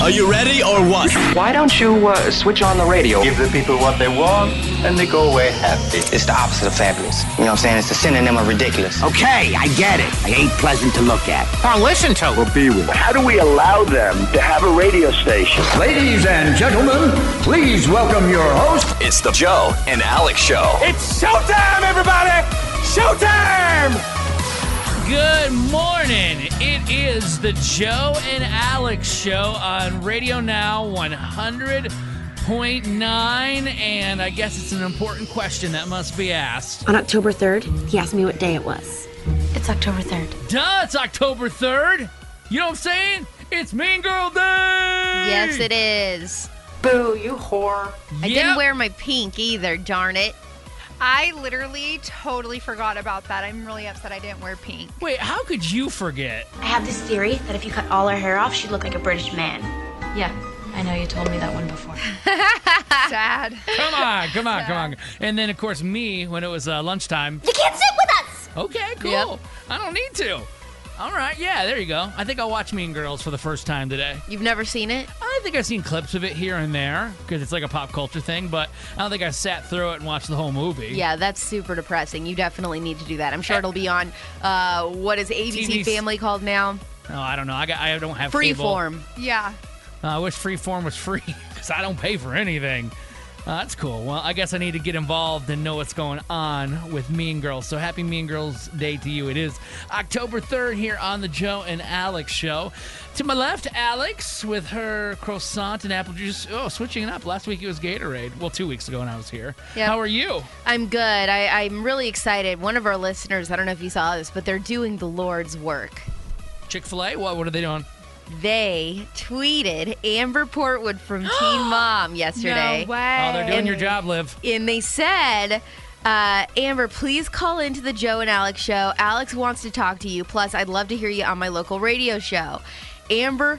Are you ready or what? Why don't you switch on the radio? Give the people what they want, and they go away happy. It's the opposite of fabulous. You know what I'm saying? It's the synonym of ridiculous. Okay, I get it. I ain't pleasant to look at. Or listen to. Or be with. How do we allow them to have a radio station? Ladies and gentlemen, please welcome your host. It's the Joe and Alex Show. It's showtime, everybody! Showtime! Good morning. It is the Joe and Alex Show on Radio Now 100.9, and I guess it's an important question that must be asked. On October 3rd, he asked me what day it was. It's October 3rd. Duh, it's October 3rd. You know what I'm saying? It's Mean Girl Day! Yes, it is. Boo, you whore. I didn't wear my pink either, darn it. I literally totally forgot about that. I'm really upset I didn't wear pink. Wait, how could you forget? I have this theory that if you cut all her hair off, she'd look like a British man. Yeah, I know you told me that one before. Sad. Come on. And then, of course, me, when it was lunchtime. You can't sit with us! Okay, cool. Yep. I don't need to. All right, yeah, there you go. I think I'll watch Mean Girls for the first time today. You've never seen it? I think I've seen clips of it here and there because it's like a pop culture thing, but I don't think I sat through it and watched the whole movie. Yeah, that's super depressing. You definitely need to do that. I'm sure it'll be on, what is ABC TV's Family called now? Oh, I don't know. I don't have cable. Freeform. Yeah. I wish Freeform was free because I don't pay for anything. That's cool. Well, I guess I need to get involved and know what's going on with Mean Girls. So happy Mean Girls Day to you. It is October 3rd here on the Joe and Alex Show. To my left, Alex with her croissant and apple juice. Oh, switching it up. Last week it was Gatorade. Well, 2 weeks ago when I was here. Yep. How are you? I'm good. I'm really excited. One of our listeners, I don't know if you saw this, but they're doing the Lord's work. Chick-fil-A? What are they doing? They tweeted Amber Portwood from Teen Mom yesterday. No way. Oh, they're doing your job, Liv. And they said, Amber, please call into the Joe and Alex show. Alex wants to talk to you. Plus, I'd love to hear you on my local radio show. Amber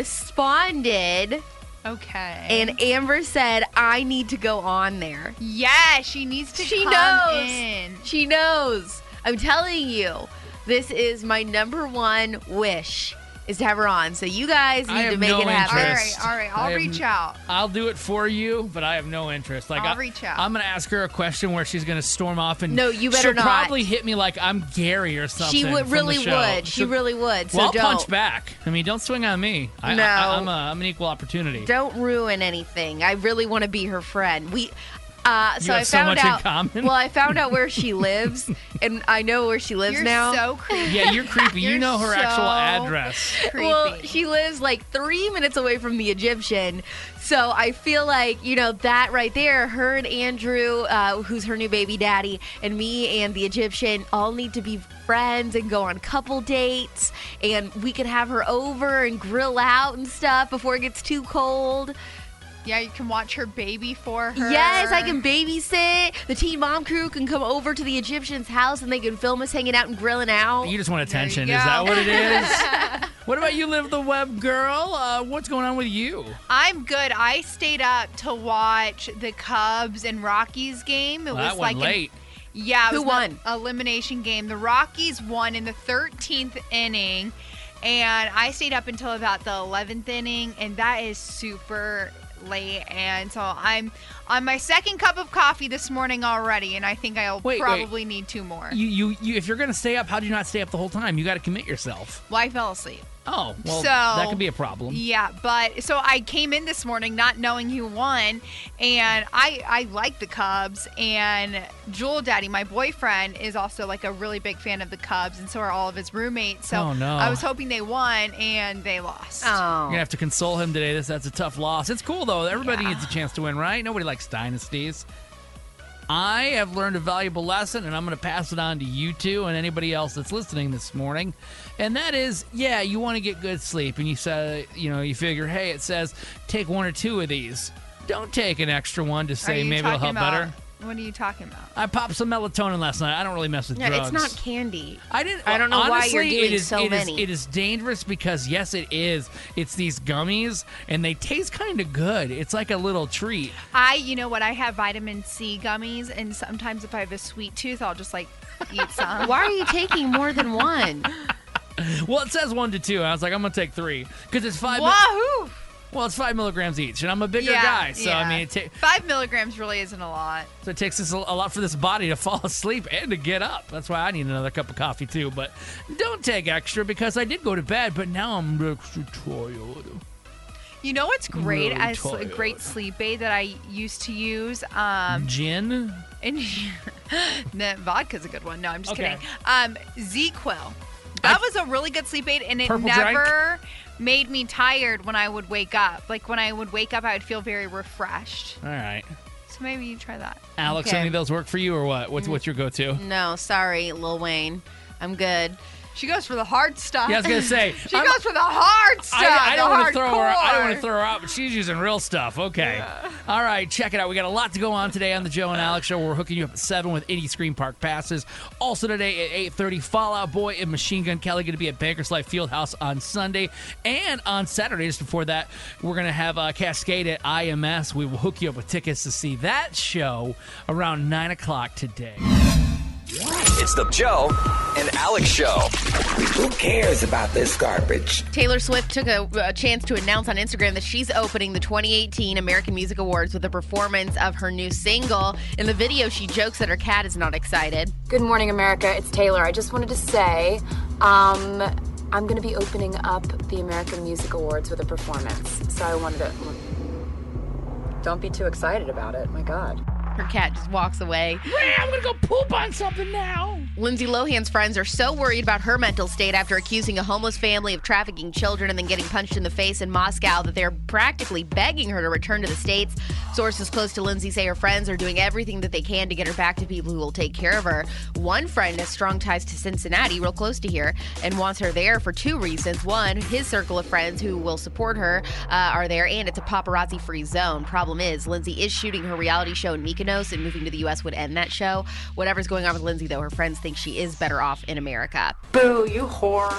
responded. Okay. And Amber said, I need to go on there. Yeah, she needs to come knows. in. She knows. I'm telling you, this is my number one wish. Is to have her on. So you guys need to make it happen. All right. I'll reach out. I'll do it for you, but I have no interest. I'll reach out. I'm going to ask her a question where she's going to storm off and no, you better she'll not. Probably hit me like I'm Gary or something. She really would. So, she really would. So well, I'll don't. punch back. I mean, don't swing on me. No. I'm an equal opportunity. Don't ruin anything. I really want to be her friend. So I so found much out. in common. Well, I found out where she lives, and I know where she lives You're now. so creepy. Yeah, you're creepy. You know her actual address. Creepy. Well, she lives like 3 minutes away from the Egyptian. So I feel like, that right there, her and Andrew, who's her new baby daddy, and me and the Egyptian all need to be friends and go on couple dates. And we could have her over and grill out and stuff before it gets too cold. Yeah, you can watch her baby for her. Yes, I can babysit. The Teen Mom crew can come over to the Egyptian's house and they can film us hanging out and grilling out. You just want attention. There Is you that go. what it is? What about you, Liv the Web Girl? What's going on with you? I'm good. I stayed up to watch the Cubs and Rockies game. It Well, was that like one late. Yeah, it Who was won? the elimination game. The Rockies won in the 13th inning, and I stayed up until about the 11th inning, and that is super late. And so I'm on my second cup of coffee this morning already, and I think I'll probably need 2 more. You if you're gonna stay up, how do you not stay up the whole time? You got to commit yourself. Well, I fell asleep. Oh, well, So- that could be a problem. Yeah, but so I came in this morning not knowing who won, and I like the Cubs, and Jewel Daddy, my boyfriend, is also like a really big fan of the Cubs, and so are all of his roommates. So Oh, no. I was hoping they won, and they lost. You're Oh. gonna have to console him today. That's a tough loss. It's cool though. Everybody needs a chance to win, right? Nobody likes dynasties. I have learned a valuable lesson, and I'm going to pass it on to you two and anybody else that's listening this morning. And that is, you want to get good sleep, and you say, you figure, hey, it says take 1 or 2 of these. Don't take an extra one to say maybe it'll help better. What are you talking about? I popped some melatonin last night. I don't really mess with drugs. It's not candy. I don't know why you're honestly, doing so many. It is dangerous because, yes, it is. It's these gummies, and they taste kind of good. It's like a little treat. You know what? I have vitamin C gummies, and sometimes if I have a sweet tooth, I'll just like eat some. Why are you taking more than one? Well, it says 1 to 2. And I was like, I'm going to take 3 because it's 5 Wahoo! Well, it's 5 milligrams each, and I'm a bigger guy, so I mean, 5 milligrams really isn't a lot. So it takes us a lot for this body to fall asleep and to get up. That's why I need another cup of coffee too. But don't take extra because I did go to bed, but now I'm extra tired. You know what's great? Really A great sleep aid that I used to use. Gin? The vodka's a good one. No, I'm just kidding. ZzzQuil. That was a really good sleep aid, and it never made me tired when I would wake up. Like, when I would wake up, I would feel very refreshed. All right. So maybe you try that. Alex, any of those work for you or what? What's your go-to? No, sorry, Lil Wayne. I'm good. She goes for the hard stuff. Yeah, I was going to say. She goes for the hard stuff. I don't want to throw her. I don't want to throw her out, but she's using real stuff. Okay. Yeah. All right, check it out. We got a lot to go on today on the Joe and Alex Show. We're hooking you up at 7 with 80 Screen Park passes. Also today at 8:30, Fall Out Boy and Machine Gun Kelly going to be at Bankers Life Fieldhouse on Sunday. And on Saturday, just before that, we're going to have Cascade at IMS. We will hook you up with tickets to see that show around 9 o'clock today. It's the Joe and Alex Show. Who cares about this garbage? Taylor Swift took a chance to announce on Instagram that she's opening the 2018 American Music Awards with a performance of her new single. In the video, she jokes that her cat is not excited. Good morning, America. It's Taylor. I just wanted to say, I'm going to be opening up the American Music Awards with a performance. So I wanted to... Don't be too excited about it. My God. Her cat just walks away. I'm going to go poop on something now. Lindsay Lohan's friends are so worried about her mental state after accusing a homeless family of trafficking children and then getting punched in the face in Moscow that they're practically begging her to return to the States. Sources close to Lindsay say her friends are doing everything that they can to get her back to people who will take care of her. One friend has strong ties to Cincinnati, real close to here, and wants her there for two reasons. One, his circle of friends who will support her are there, and it's a paparazzi-free zone. Problem is, Lindsay is shooting her reality show in Mykonos, and moving to the U.S. would end that show. Whatever's going on with Lindsay, though, her friends think she is better off in America. Boo, you whore.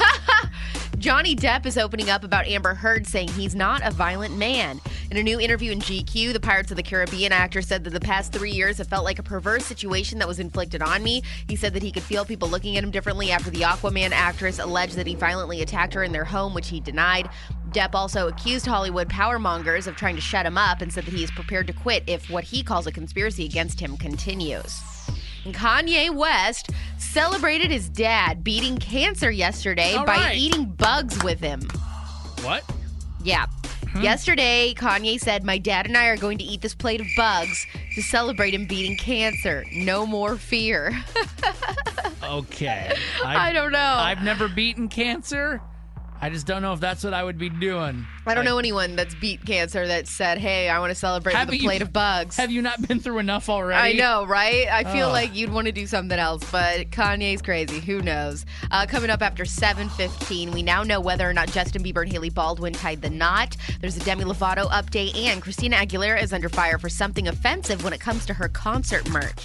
Johnny Depp is opening up about Amber Heard, saying he's not a violent man. In a new interview in GQ, the Pirates of the Caribbean actor said that the past 3 years have felt like a perverse situation that was inflicted on me. He said that he could feel people looking at him differently after the Aquaman actress alleged that he violently attacked her in their home, which he denied. Depp also accused Hollywood powermongers of trying to shut him up and said that he is prepared to quit if what he calls a conspiracy against him continues. And Kanye West celebrated his dad beating cancer yesterday by eating bugs with him. What? Yeah. Yesterday, Kanye said, "My dad and I are going to eat this plate of bugs to celebrate him beating cancer. No more fear." Okay. I don't know. I've never beaten cancer. I just don't know if that's what I would be doing. I don't know anyone that's beat cancer that said, "Hey, I want to celebrate with a plate of bugs." Have you not been through enough already? I know, right? I feel like you'd want to do something else, but Kanye's crazy. Who knows? Coming up after 7:15, we now know whether or not Justin Bieber and Hailey Baldwin tied the knot. There's a Demi Lovato update, and Christina Aguilera is under fire for something offensive when it comes to her concert merch.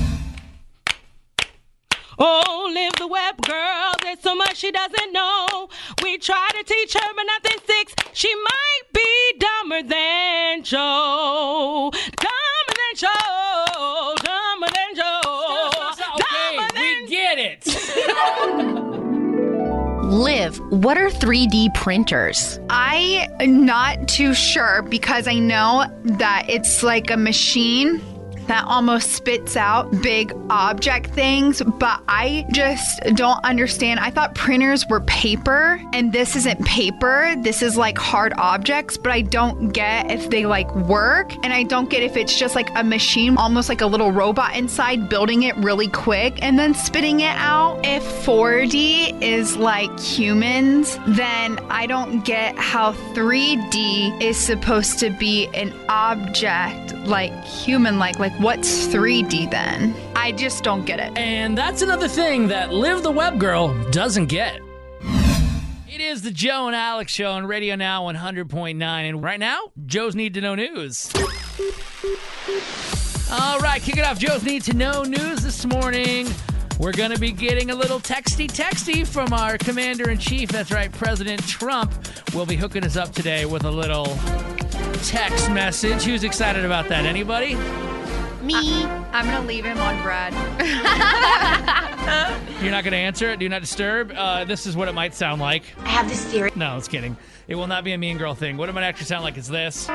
Oh, live the web, girl. There's so much she doesn't know. We try to teach her, but nothing sticks. She might be dumber than Joe. Dumber than Joe. Dumber than Joe. Okay, we get it. Liv, what are 3D printers? I'm not too sure because I know that it's like a machine that almost spits out big object things, but I just don't understand. I thought printers were paper, and this isn't paper. This is like hard objects, but I don't get if they like work, and I don't get if it's just like a machine, almost like a little robot inside, building it really quick and then spitting it out. If 4D is like humans, then I don't get how 3D is supposed to be an object like human-like. Like, what's 3D then? I just don't get it. And that's another thing that Liv the Web Girl doesn't get. It is the Joe and Alex Show on Radio Now 100.9. And right now, Joe's Need to Know News. All right, kick it off. Joe's Need to Know News this morning. We're going to be getting a little texty from our Commander-in-Chief. That's right, President Trump will be hooking us up today with a little text message. Who's excited about that? Anybody? Me. I'm going to leave him on Brad. You're not going to answer it? Do not disturb? This is what it might sound like. I have this theory. No, I was kidding. It will not be a mean girl thing. What it might actually sound like is this.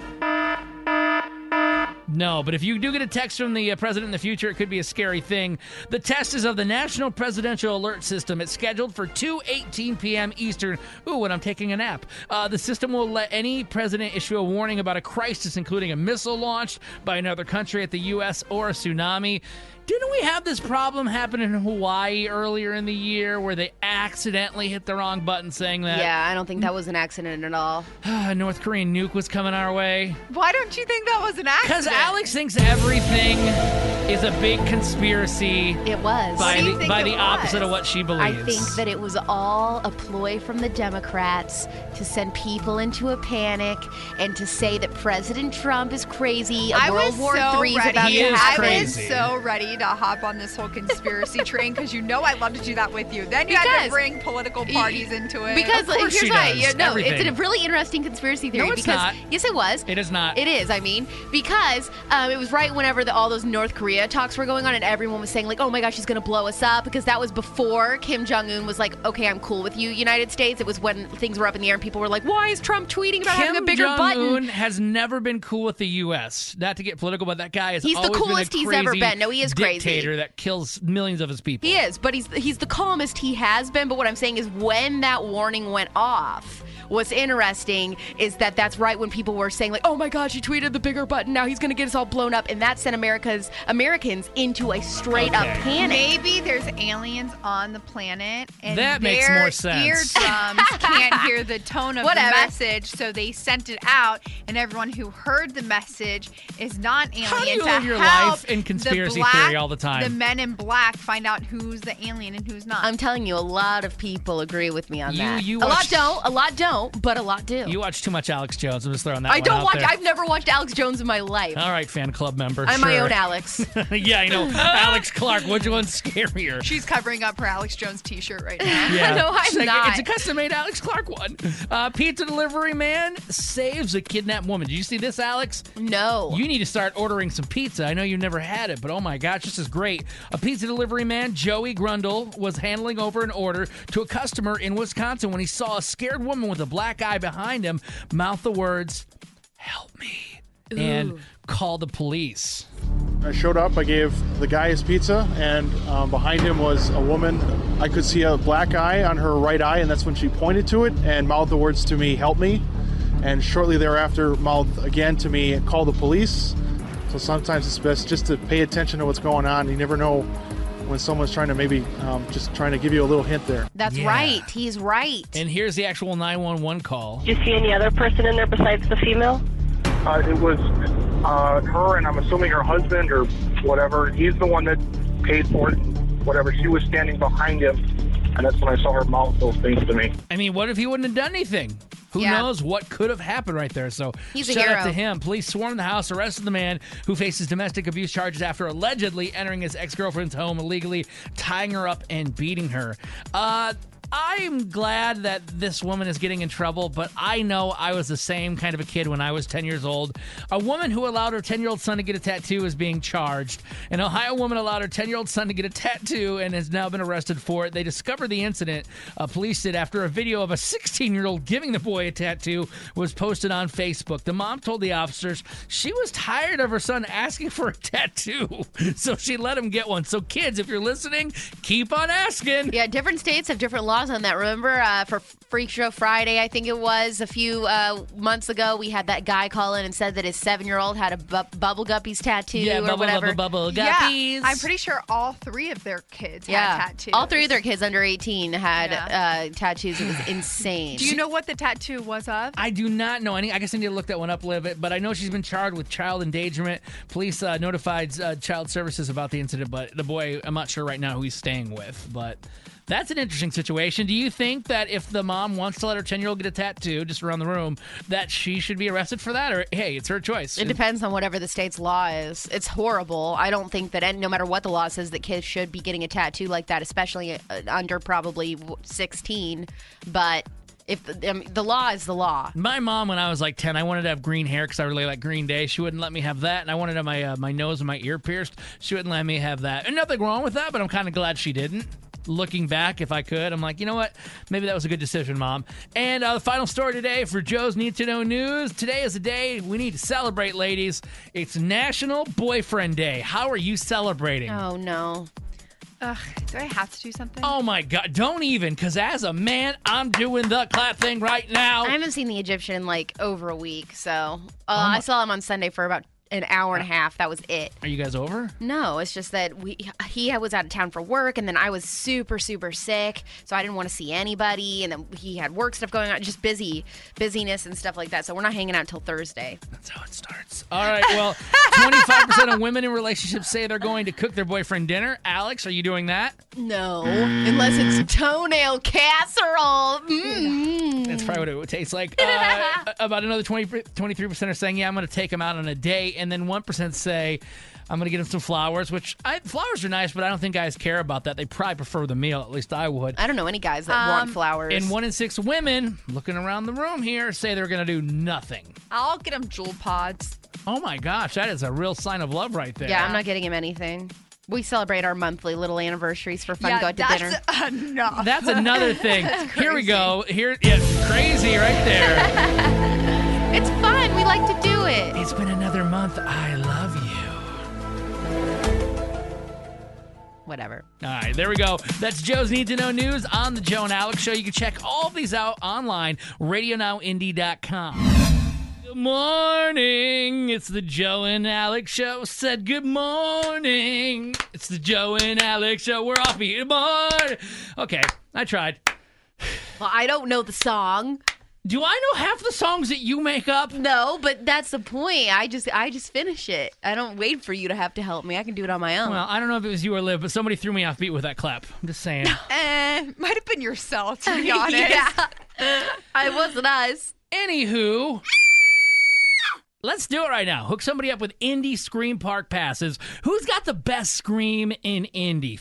No, but if you do get a text from the president in the future, it could be a scary thing. The test is of the National Presidential Alert System. It's scheduled for 2:18 p.m. Eastern. Ooh, when I'm taking a nap. The system will let any president issue a warning about a crisis, including a missile launched by another country at the U.S. or a tsunami. Didn't we have this problem happen in Hawaii earlier in the year where they accidentally hit the wrong button saying that? Yeah, I don't think that was an accident at all. North Korean nuke was coming our way. Why don't you think that was an accident? Because Alex thinks everything is a big conspiracy. It was. By the opposite of what she believes. I think that it was all a ploy from the Democrats to send people into a panic and to say that President Trump is crazy. World War III is about to happen. I was so ready to hop on this whole conspiracy train because you know I love to do that with you. Then you had to bring political parties into it. Because here's why. No, Everything. it's a really interesting conspiracy theory. No, it's because, not. Yes, it was. It is not. It is, because it was right whenever all those North Korea talks were going on and everyone was saying, like, oh my gosh, he's going to blow us up, because that was before Kim Jong-un was like, okay, I'm cool with you, United States. It was when things were up in the air and people were like, why is Trump tweeting about having a bigger button? Kim Jong-un has never been cool with the U.S. Not to get political, but that guy is He's the coolest he's ever been. No, he is crazy. Dictator that kills millions of his people. He is, but he's the calmest he has been. But what I'm saying is when that warning went off, what's interesting is that that's right when people were saying, like, oh my gosh, he tweeted the bigger button, now he's going to get us all blown up. And that sent Americans into a straight up panic. Maybe there's aliens on the planet and that makes more sense. Eardrums can't hear the tone of the message, so they sent it out, and everyone who heard the message is not alien. How do you to live your help life in conspiracy the theory all the time? The men in black find out who's the alien and who's not. I'm telling you, a lot of people agree with me on that. A lot don't, but a lot do. You watch too much Alex Jones. I'm just throwing that I one don't out watch. there. I've never watched Alex Jones in my life. All right, fan club member. I'm my own Alex. Yeah, I know. Alex Clark, which one's scarier? She's covering up her Alex Jones t-shirt right now. Yeah. No, I'm not. It's a custom-made Alex Clark one. Pizza delivery man saves a kidnapped woman. Did you see this, Alex? No. You need to start ordering some pizza. I know you've never had it, but oh my gosh, this is great. A pizza delivery man, Joey Grundle, was handling over an order to a customer in Wisconsin when he saw a scared woman with a black eye behind him mouth the words, "Help me," and call the police. I showed up, I gave the guy his pizza, and behind him was a woman. I could see a black eye on her right eye, and that's when she pointed to it and mouthed the words to me, "Help me." And shortly thereafter, mouthed again to me, "Call the police." So sometimes it's best just to pay attention to what's going on. You never know when someone's trying to maybe just trying to give you a little hint there. That's right. He's right. And here's the actual 911 call. Did you see any other person in there besides the female? It was her, and I'm assuming her husband or whatever. He's the one that paid for it, whatever. She was standing behind him, and that's when I saw her mouth those things to me. I mean, what if he wouldn't have done anything? Who knows what could have happened right there? So he's a shout hero. out to him. Police swarmed the house, arrested the man who faces domestic abuse charges after allegedly entering his ex-girlfriend's home illegally, tying her up and beating her. I'm glad that this woman is getting in trouble, but I know I was the same kind of a kid when I was 10 years old. A woman who allowed her 10-year-old son to get a tattoo is being charged. An Ohio woman allowed her 10-year-old son to get a tattoo and has now been arrested for it. They discovered the incident, police did, after a video of a 16-year-old giving the boy a tattoo was posted on Facebook. The mom told the officers she was tired of her son asking for a tattoo, so she let him get one. So kids, if you're listening, keep on asking. Yeah, different states have different laws on that. Remember, for Freak Show Friday, I think it was a few months ago, we had that guy call in and said that his 7-year-old had a Bubble Guppies tattoo or whatever. Bubble Guppies. Yeah, I'm pretty sure all 3 of their kids had tattoos. All 3 of their kids under 18 had tattoos. It was insane. Do you know what the tattoo was of? I do not know any. I guess I need to look that one up a little bit, but I know she's been charged with child endangerment. Police notified child services about the incident, but the boy, I'm not sure right now who he's staying with, but that's an interesting situation. Do you think that if the mom wants to let her 10-year-old get a tattoo just around the room, that she should be arrested for that? Or, hey, it's her choice. It depends on whatever the state's law is. It's horrible. I don't think that no matter what the law says, that kids should be getting a tattoo like that, especially under probably 16. But If the law is the law. My mom, when I was like 10, I wanted to have green hair because I really like Green Day. She wouldn't let me have that. And I wanted to have my nose and my ear pierced. She wouldn't let me have that. And nothing wrong with that, but I'm kind of glad she didn't. Looking back, if I could, I'm like, you know what? Maybe that was a good decision, Mom. And the final story today for Joe's Need to Know News. Today is a day we need to celebrate, ladies. It's National Boyfriend Day. How are you celebrating? Oh, no. Ugh, do I have to do something? Oh, my God. Don't even, because as a man, I'm doing the clap thing right now. I haven't seen the Egyptian in like over a week, so I saw him on Sunday for about an hour and a half. That was it. Are you guys over? No, it's just that he was out of town for work, and then I was super, super sick, so I didn't want to see anybody, and then he had work stuff going on, just busyness and stuff like that, so we're not hanging out till Thursday. That's how it starts. All right, well, 25% of women in relationships say they're going to cook their boyfriend dinner. Alex, are you doing that? No, unless it's toenail casserole. That's probably what it would taste like. About another 23% are saying, yeah, I'm going to take him out on a date. And then 1% say, I'm going to get him some flowers, which flowers are nice, but I don't think guys care about that. They probably prefer the meal. At least I would. I don't know any guys that want flowers. And 1 in 6 women, looking around the room here, say they're going to do nothing. I'll get him jewel pods. Oh, my gosh. That is a real sign of love right there. Yeah, I'm not getting him anything. We celebrate our monthly little anniversaries for fun. Go out to dinner. Enough. That's another thing. Here we go. Crazy right there. It's fun. We like to do it. It's been another month. I love you. Whatever. All right, there we go. That's Joe's Need to Know News on the Joe and Alex Show. You can check all of these out online, radionowindy.com. Good morning. It's the Joe and Alex Show. Said good morning. It's the Joe and Alex Show. We're off. Good morning. Okay, I tried. Well, I don't know the song. Do I know half the songs that you make up? No, but that's the point. I just finish it. I don't wait for you to have to help me. I can do it on my own. Well, I don't know if it was you or Liv, but somebody threw me off beat with that clap. I'm just saying. Might have been yourself, to be honest. Yeah. I wasn't us. Anywho, let's do it right now. Hook somebody up with Indy Scream Park passes. Who's got the best scream in Indy?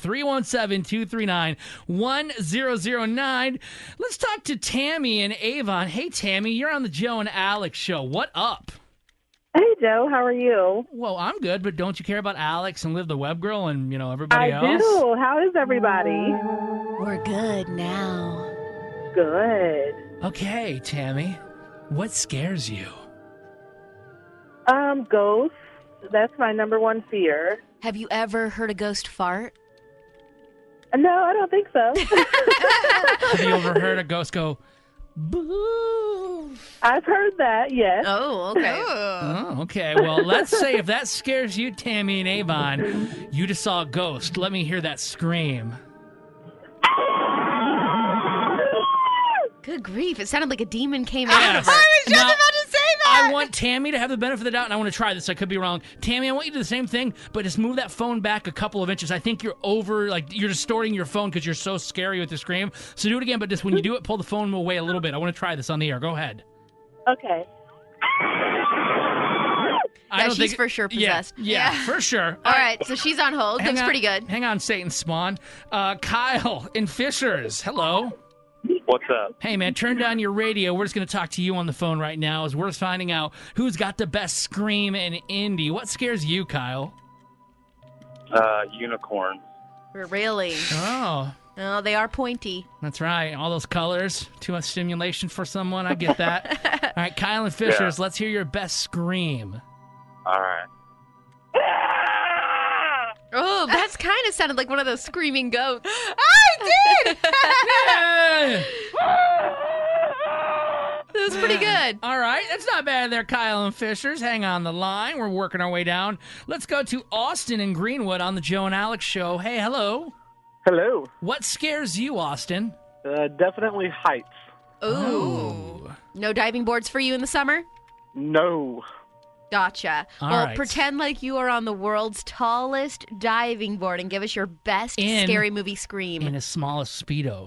317-239-1009. Let's talk to Tammy and Avon. Hey, Tammy, you're on the Joe and Alex Show. What up? Hey, Joe. How are you? Well, I'm good, but don't you care about Alex and Liv the Web Girl and, everybody else? I do. How is everybody? We're good now. Good. Okay, Tammy. What scares you? Ghosts. That's my number one fear. Have you ever heard a ghost fart? No, I don't think so. Have you ever heard a ghost go, boo? I've heard that, yes. Oh, okay. Oh, okay. Well, let's say if that scares you, Tammy and Avon, you just saw a ghost. Let me hear that scream. Good grief. It sounded like a demon came out of her. I was just about to say that. I want Tammy to have the benefit of the doubt, and I want to try this. I could be wrong. Tammy, I want you to do the same thing, but just move that phone back a couple of inches. I think you're you're distorting your phone because you're so scary with the scream. So do it again, but just when you do it, pull the phone away a little bit. I want to try this on the air. Go ahead. Okay. She's for sure possessed. Yeah, for sure. All right, so she's on hold. Looks pretty good. Hang on, Satan Spawn. Kyle in Fishers. Hello. What's up? Hey, man, turn down your radio. We're just going to talk to you on the phone right now as we're finding out who's got the best scream in Indy. What scares you, Kyle? Unicorns. Really? Oh. No, they are pointy. That's right. All those colors. Too much stimulation for someone. I get that. All right, Kyle and Fishers, let's hear your best scream. All right. Oh, that's kind of sounded like one of those screaming goats. I did! That was pretty good. All right, that's not bad there, Kyle and Fishers. Hang on the line. We're working our way down. Let's go to Austin in Greenwood on the Joe and Alex Show. Hey, hello. Hello. What scares you, Austin? Definitely heights. Ooh. No diving boards for you in the summer? No. Gotcha. All well, right. Pretend like you are on the world's tallest diving board and give us your best scary movie scream. In his smallest Speedo.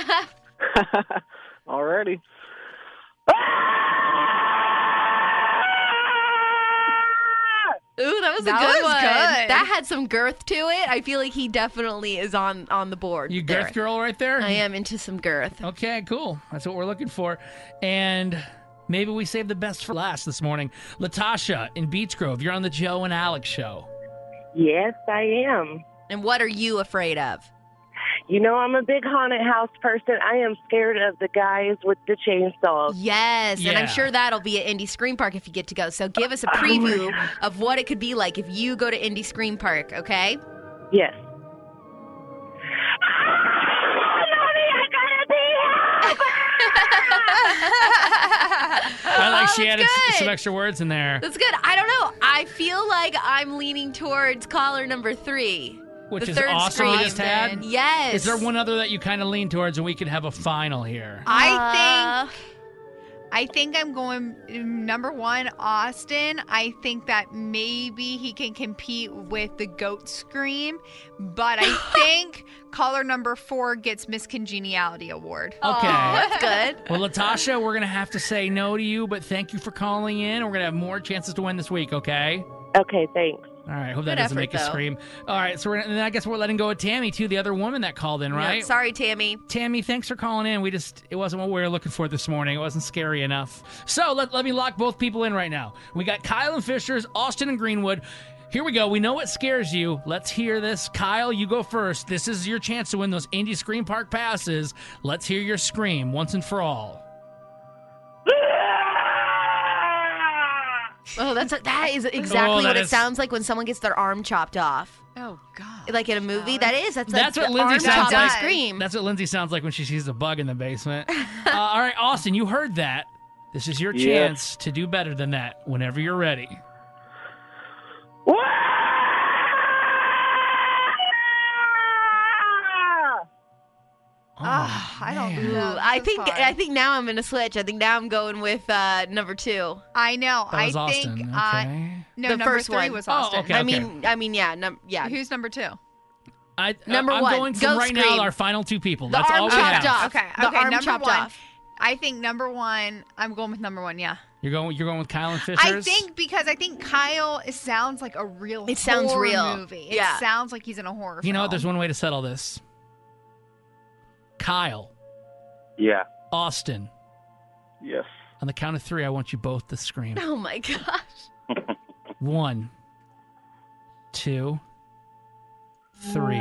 Alrighty. Ooh, that That was a That good was one. good. That had some girth to it. I feel like he definitely is on the board. You there. girth girl right there? I am into some girth. Okay, cool. That's what we're looking for. And maybe we saved the best for last this morning. Latasha in Beach Grove, you're on the Joe and Alex show. Yes, I am. And what are you afraid of? You know, I'm a big haunted house person. I am scared of the guys with the chainsaws. Yes, and Yeah. I'm sure that'll be at Indy Scream Park if you get to go. So give us a preview of what it could be like if you go to Indy Scream Park, okay? Yes. I like she added good. some extra words in there. That's good. I don't know. I feel like I'm leaning towards caller number 3. Which the is third awesome we scream. just had. Yes. Is there one other that you kind of lean towards and we could have a final here? I think I'm going number 1, Austin. I think that maybe he can compete with the goat scream, but I think caller number 4 gets Miss Congeniality award. Okay. That's good. Well, Latasha, we're going to have to say no to you, but thank you for calling in. We're going to have more chances to win this week, okay? Okay, thanks. All right, hope that Good doesn't effort, make you though. scream. All right, so and then I guess we're letting go of Tammy, too, the other woman that called in, right? Yep, sorry, Tammy. Tammy, thanks for calling in. It wasn't what we were looking for this morning. It wasn't scary enough. So let me lock both people in right now. We got Kyle and Fishers, Austin and Greenwood. Here we go. We know what scares you. Let's hear this. Kyle, you go first. This is your chance to win those Indy Scream Park passes. Let's hear your scream once and for all. Oh, that is exactly what it is- sounds like when someone gets their arm chopped off. Oh, God. Like in a movie, that's That's like what the Lindsay arm sounds chopped like. scream. That's what Lindsay sounds like when she sees a bug in the basement. All right, Austin, you heard that. This is your Yes. chance to do better than that whenever you're ready. I don't Ooh, know. I This is think hard. now I'm gonna switch. I think now I'm going with number 2. I know. That was I Austin. think Okay. no, The number first 3 one. was Oh, Austin. okay. I mean, yeah. Who's number 2? Number I'm 1, going from Ghost right Scream. now our final 2 people. The That's arm all we chopped have. off. Okay, The okay, arm number chopped 1. off. I think number 1, I'm going with number 1, yeah. You're going with Kyle and Fishers? I think because Kyle sounds like a real It sounds horror real. movie. It Yeah. sounds like he's in a horror You know film. what? There's one way to settle this. Kyle, Yeah. Austin, Yes. on the count of 3, I want you both to scream. Oh my gosh. 1, 2, 3.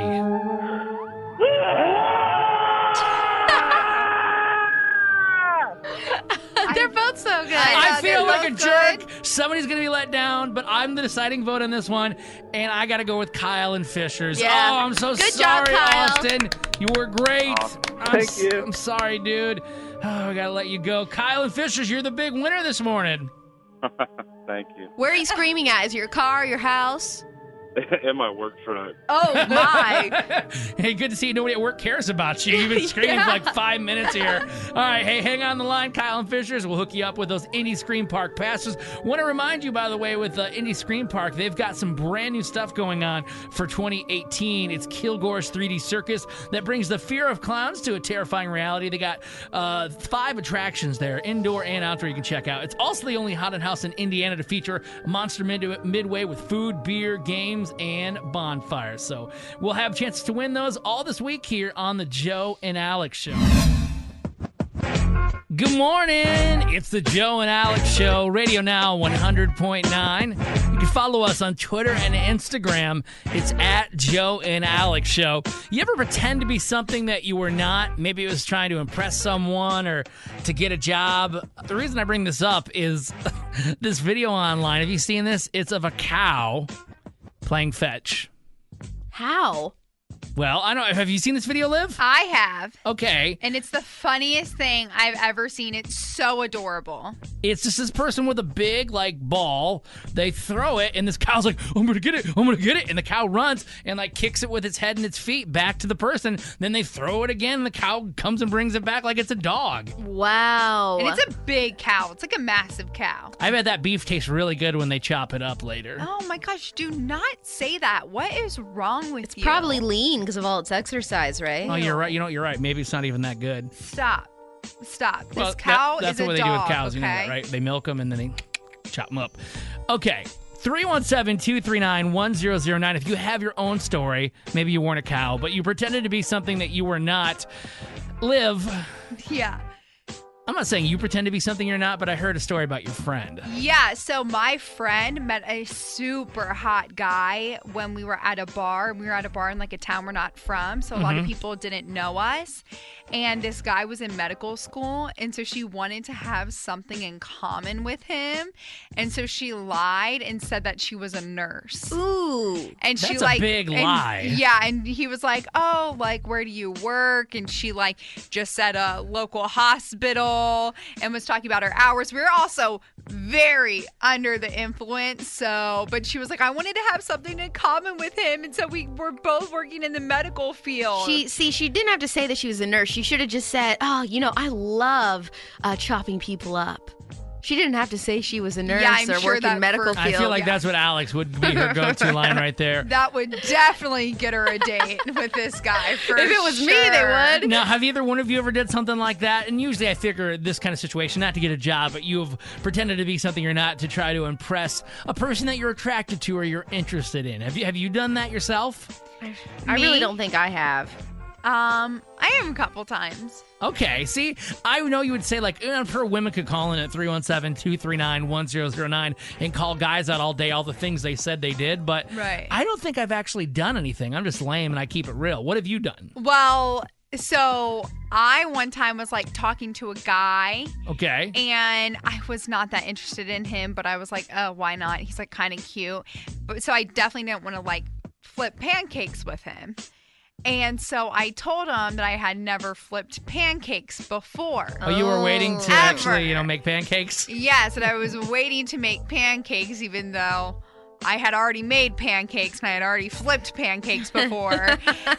They're both so good. I feel they're like a both jerk. Somebody's going to be let down, but I'm the deciding vote on this one, and I got to go with Kyle and Fishers. Yeah. Oh, I'm so Good job, sorry, Kyle. Austin. You were great. Thank you. I'm sorry, dude. Oh, I got to let you go. Kyle and Fishers, you're the big winner this morning. Thank you. Where are you screaming at? Is it your car, your house? In my work truck. Oh my. Hey, good to see nobody at work cares about you. You've been screaming for like 5 minutes here. All right, hey, hang on the line, Kyle and Fishers. We'll hook you up with those Indy Scream Park passes. Want to remind you, by the way, with Indy Scream Park, they've got some brand new stuff going on for 2018. It's Kilgore's 3D Circus that brings the fear of clowns to a terrifying reality. They got 5 attractions there, indoor and outdoor, you can check out. It's also the only haunted house in Indiana to feature a monster midway with food, beer, games, and bonfires. So we'll have chances to win those all this week here on the Joe and Alex Show. Good morning. It's the Joe and Alex Show, Radio Now 100.9. You can follow us on Twitter and Instagram. It's at Joe and Alex Show. You ever pretend to be something that you were not? Maybe it was trying to impress someone or to get a job. The reason I bring this up is this video online. Have you seen this? It's of a cow playing fetch. How? Well, I don't know. Have you seen this video, Liv? I have. Okay. And it's the funniest thing I've ever seen. It's so adorable. It's just this person with a big, like, ball. They throw it, and this cow's like, I'm going to get it. I'm going to get it. And the cow runs and, like, kicks it with its head and its feet back to the person. Then they throw it again, and the cow comes and brings it back like it's a dog. Wow. And it's a big cow. It's like a massive cow. I bet that beef tastes really good when they chop it up later. Oh, my gosh. Do not say that. What is wrong with you? Probably lean because of all its exercise, right? Oh, you're right. You know what? You're right. Maybe it's not even that good. Stop. This Well, cow that's is the way a they dog, do with cows. okay? You know that, right? They milk them and then they chop them up. Okay. 317-239-1009. If you have your own story, maybe you weren't a cow, but you pretended to be something that you were not. Liv. Yeah. I'm not saying you pretend to be something you're not, but I heard a story about your friend. Yeah, so my friend met a super hot guy when we were at a bar. We were at a bar in like a town we're not from, so a lot of people didn't know us. And this guy was in medical school, and so she wanted to have something in common with him. And so she lied and said that she was a nurse. Ooh. And she That's a big lie. Yeah, and he was like, "Oh, like where do you work?" And she like just said a local hospital and was talking about her hours. We were also very under the influence, but she was like, I wanted to have something in common with him, and so we were both working in the medical field. She didn't have to say that she was a nurse. She should have just said, "Oh, I love chopping people up." She didn't have to say she was a nurse or work in medical field. I feel like that's what Alex would be her go-to line right there. That would definitely get her a date with this guy, for If it was me, they would. Now, have either one of you ever did something like that? And usually I figure this kind of situation, not to get a job, but you've pretended to be something you're not to try to impress a person that you're attracted to or you're interested in. Have you done that yourself? I really don't think I have. I have a couple times. Okay, see, I know you would say, like, I'm sure women could call in at 317-239-1009 and call guys out all day, all the things they said they did, but Right. I don't think I've actually done anything. I'm just lame and I keep it real. What have you done? Well, so I one time was like talking to a guy. Okay. And I was not that interested in him, but I was like, oh, why not? He's like kind of cute. But so I definitely didn't want to like flip pancakes with him. And so I told him that I had never flipped pancakes before. Oh, you were waiting to actually, make pancakes? Yes, and I was waiting to make pancakes even though I had already made pancakes and I had already flipped pancakes before.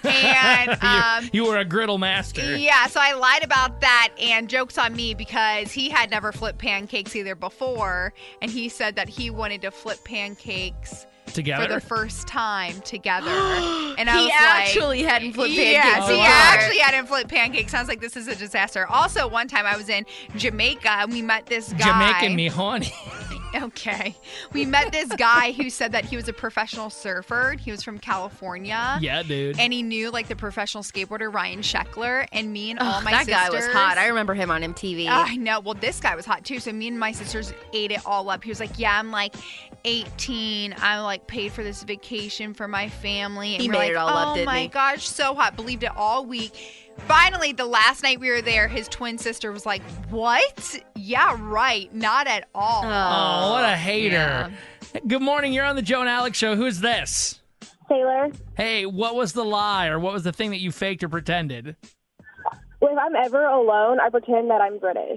And you were a griddle master. yeah, so I lied about that, and joke's on me because he had never flipped pancakes either before, and he said that he wanted to flip pancakes together for the first time together. And I He was actually like, hadn't flipped yes, pancakes he before. actually hadn't flipped pancakes. Sounds like this is a disaster. Also, one time I was in Jamaica and we met this guy. Jamaican me horny. Okay. We met this guy who said that he was a professional surfer. He was from California. Yeah, dude. And he knew like the professional skateboarder Ryan Sheckler, and me and all my that sisters. guy was hot. I remember him on MTV. I know. Well, this guy was hot too. So me and my sisters ate it all up. He was like, yeah, I'm like 18. I like paid for this vacation for my family. And He we're made like, it all up, didn't oh my he? gosh, so hot. Believed it all week. Finally, the last night we were there, his twin sister was like, what? Yeah, right. Not at all. Oh, what a hater. Good morning. You're on the Joe and Alex Show. Who's this? Taylor. Hey, what was the lie or what was the thing that you faked or pretended? If I'm ever alone, I pretend that I'm British.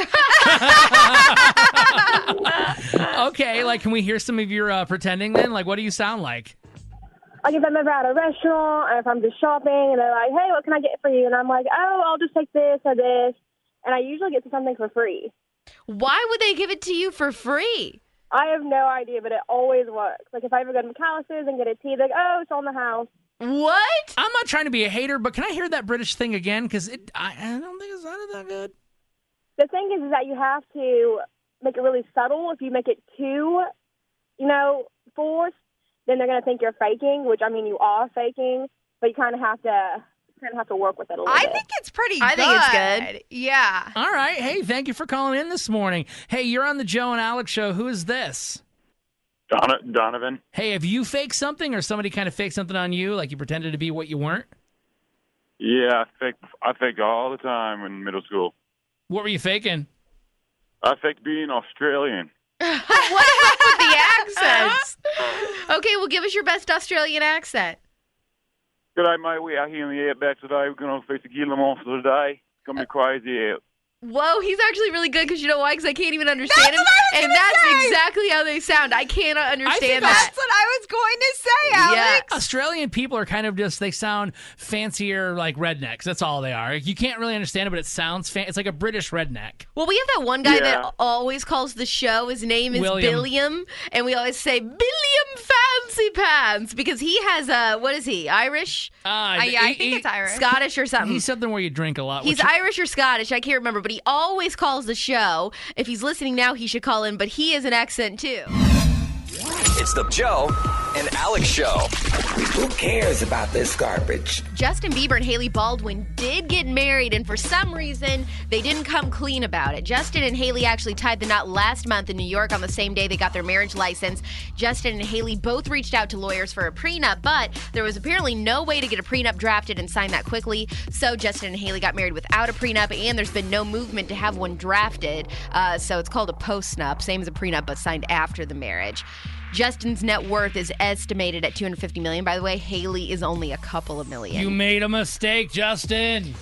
Okay, like, can we hear some of your pretending then? Like, what do you sound like? Like if I'm ever at a restaurant, or if I'm just shopping, and they're like, hey, what can I get for you? And I'm like, oh, I'll just take this or this. And I usually get something for free. Why would they give it to you for free? I have no idea, but it always works. Like if I ever go to McAllister's and get a tea, they're like, oh, it's on the house. What? I'm not trying to be a hater, but can I hear that British thing again? Because I don't think it sounded that good. The thing is that you have to make it really subtle. If you make it too, forced, then they're going to think you're faking, which, I mean, you are faking, but you kind of have to work with it a little bit. I think it's pretty good. I think it's good. Yeah. All right. Hey, thank you for calling in this morning. Hey, you're on the Joe and Alex Show. Who is this? Donovan. Hey, have you faked something or somebody kind of faked something on you, like you pretended to be what you weren't? Yeah, I faked all the time in middle school. What were you faking? I faked being Australian. What is up with the accents? Okay, well, give us your best Australian accent. Good day, mate. We're out here in the outback today. We're going to face the Gila monster today. It's going to be crazy out. Whoa, he's actually really good because you know why? Because I can't even understand him. And that's exactly how they sound. I cannot understand that. That's what I was going to say, Alex. Australian people are kind of just, they sound fancier like rednecks. That's all they are. You can't really understand it, but it sounds it's like a British redneck. Well, we have that one guy that always calls the show. His name is Billiam. And we always say, Billiam Fancy Pants, because he has what is he, Irish? I think it's Irish. Scottish or something. He's something where you drink a lot. He's Irish or Scottish. I can't remember, but he always calls the show. If he's listening now, he should call in, but he has an accent too. It's the Joe and Alex Show. Who cares about this garbage? Justin Bieber and Hailey Baldwin did get married, and for some reason, they didn't come clean about it. Justin and Hailey actually tied the knot last month in New York on the same day they got their marriage license. Justin and Hailey both reached out to lawyers for a prenup, but there was apparently no way to get a prenup drafted and signed that quickly. So Justin and Hailey got married without a prenup, and there's been no movement to have one drafted. So it's called a postnup, same as a prenup, but signed after the marriage. Justin's net worth is estimated at $250 million. By the way, Hailey is only a couple of million. You made a mistake, Justin.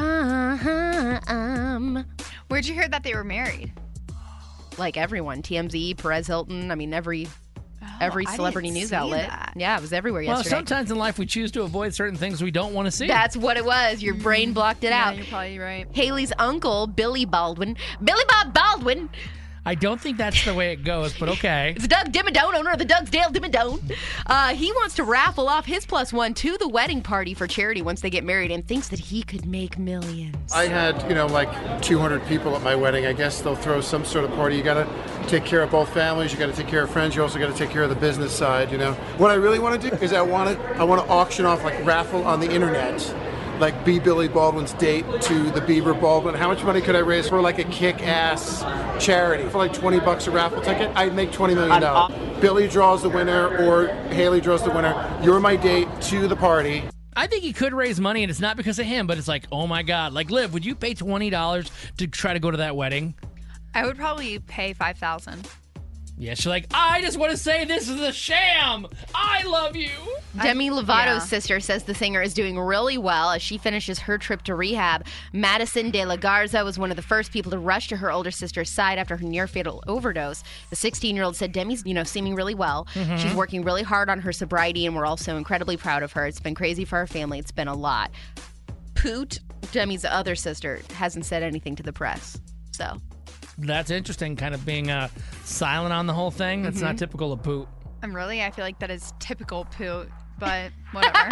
Where'd you hear that they were married? Like everyone. TMZ, Perez Hilton. I mean, every celebrity news outlet. That. Yeah, it was everywhere yesterday. Well, sometimes in life we choose to avoid certain things we don't want to see. That's what it was. Your brain blocked it out. You're probably right. Haley's uncle, Billy Bob Baldwin. I don't think that's the way it goes, but okay. It's Doug Dimmadome, owner of the Dougsdale Dimmadome. He wants to raffle off his +1 to the wedding party for charity once they get married and thinks that he could make millions. I had, like 200 people at my wedding. I guess they'll throw some sort of party. You got to take care of both families. You got to take care of friends. You also got to take care of the business side, What I really want to do is I want to auction off, like, raffle on the internet. Like be Billy Baldwin's date to the Bieber Baldwin. How much money could I raise for like a kick-ass charity? For like $20 a raffle ticket, I'd make $20 million. Billy draws the winner or Hailey draws the winner. You're my date to the party. I think he could raise money, and it's not because of him, but it's like, oh my God. Like, Liv, would you pay $20 to try to go to that wedding? I would probably pay $5,000. Yeah, she's like, I just want to say this is a sham. I love you. Demi Lovato's sister says the singer is doing really well as she finishes her trip to rehab. Madison De La Garza was one of the first people to rush to her older sister's side after her near-fatal overdose. The 16-year-old said Demi's, seeming really well. Mm-hmm. She's working really hard on her sobriety, and we're also incredibly proud of her. It's been crazy for our family. It's been a lot. Poot, Demi's other sister, hasn't said anything to the press. So... That's interesting, kind of being silent on the whole thing. That's not typical of Poot. I feel like that is typical Poot, but whatever.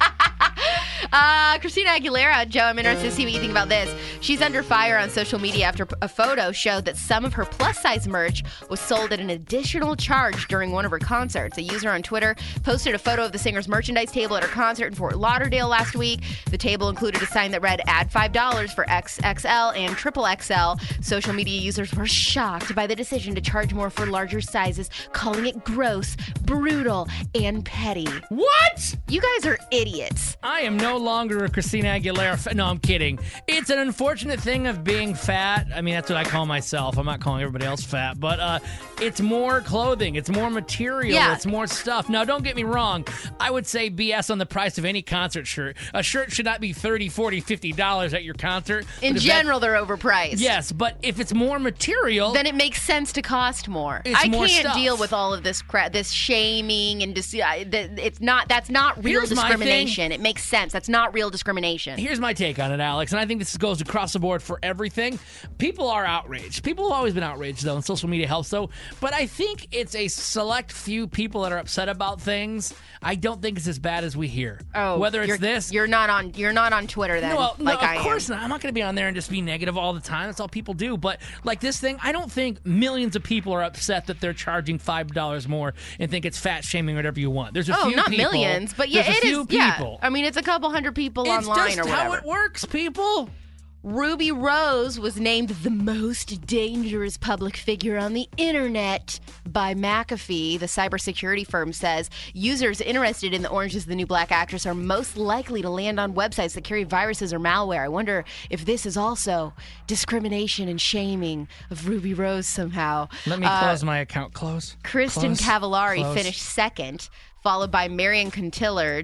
Christina Aguilera, Joe, I'm interested to see what you think about this. She's under fire on social media after a photo showed that some of her plus-size merch was sold at an additional charge during one of her concerts. A user on Twitter posted a photo of the singer's merchandise table at her concert in Fort Lauderdale last week. The table included a sign that read, add $5 for XXL and XXL. Social media users were shocked by the decision to charge more for larger sizes, calling it gross, brutal, and petty. What? You guys are idiots. I am no longer a Christina Aguilera. No, I'm kidding. It's an unfortunate thing of being fat. I mean, that's what I call myself. I'm not calling everybody else fat, but it's more clothing. It's more material. Yeah. It's more stuff. Now, don't get me wrong. I would say BS on the price of any concert shirt. A shirt should not be $30, $40, $50 at your concert. In general, they're overpriced. Yes, but if it's more material, then it makes sense to cost more. I can't deal with all of this crap, this shaming and that's not real discrimination. It makes sense. That's not real discrimination. Here's my take on it, Alex, and I think this goes across the board for everything. People are outraged. People have always been outraged, though, and social media helps, though. But I think it's a select few people that are upset about things. I don't think it's as bad as we hear. Oh, whether it's this, you're not on Twitter then. No, I am. Of course not. I'm not going to be on there and just be negative all the time. That's all people do. But like this thing, I don't think millions of people are upset that they're charging $5 more and think it's fat shaming or whatever you want. There's a few not people. Millions, but yeah, There's a few people. I mean, it's a couple hundred people it's online just or whatever. how it works, people. Ruby Rose was named the most dangerous public figure on the internet by McAfee. The cybersecurity firm says users interested in the Orange is the New Black actress are most likely to land on websites that carry viruses or malware. I wonder if this is also discrimination and shaming of Ruby Rose somehow. Let me close my account. Kristen Cavallari finished second, followed by Marion Cotillard.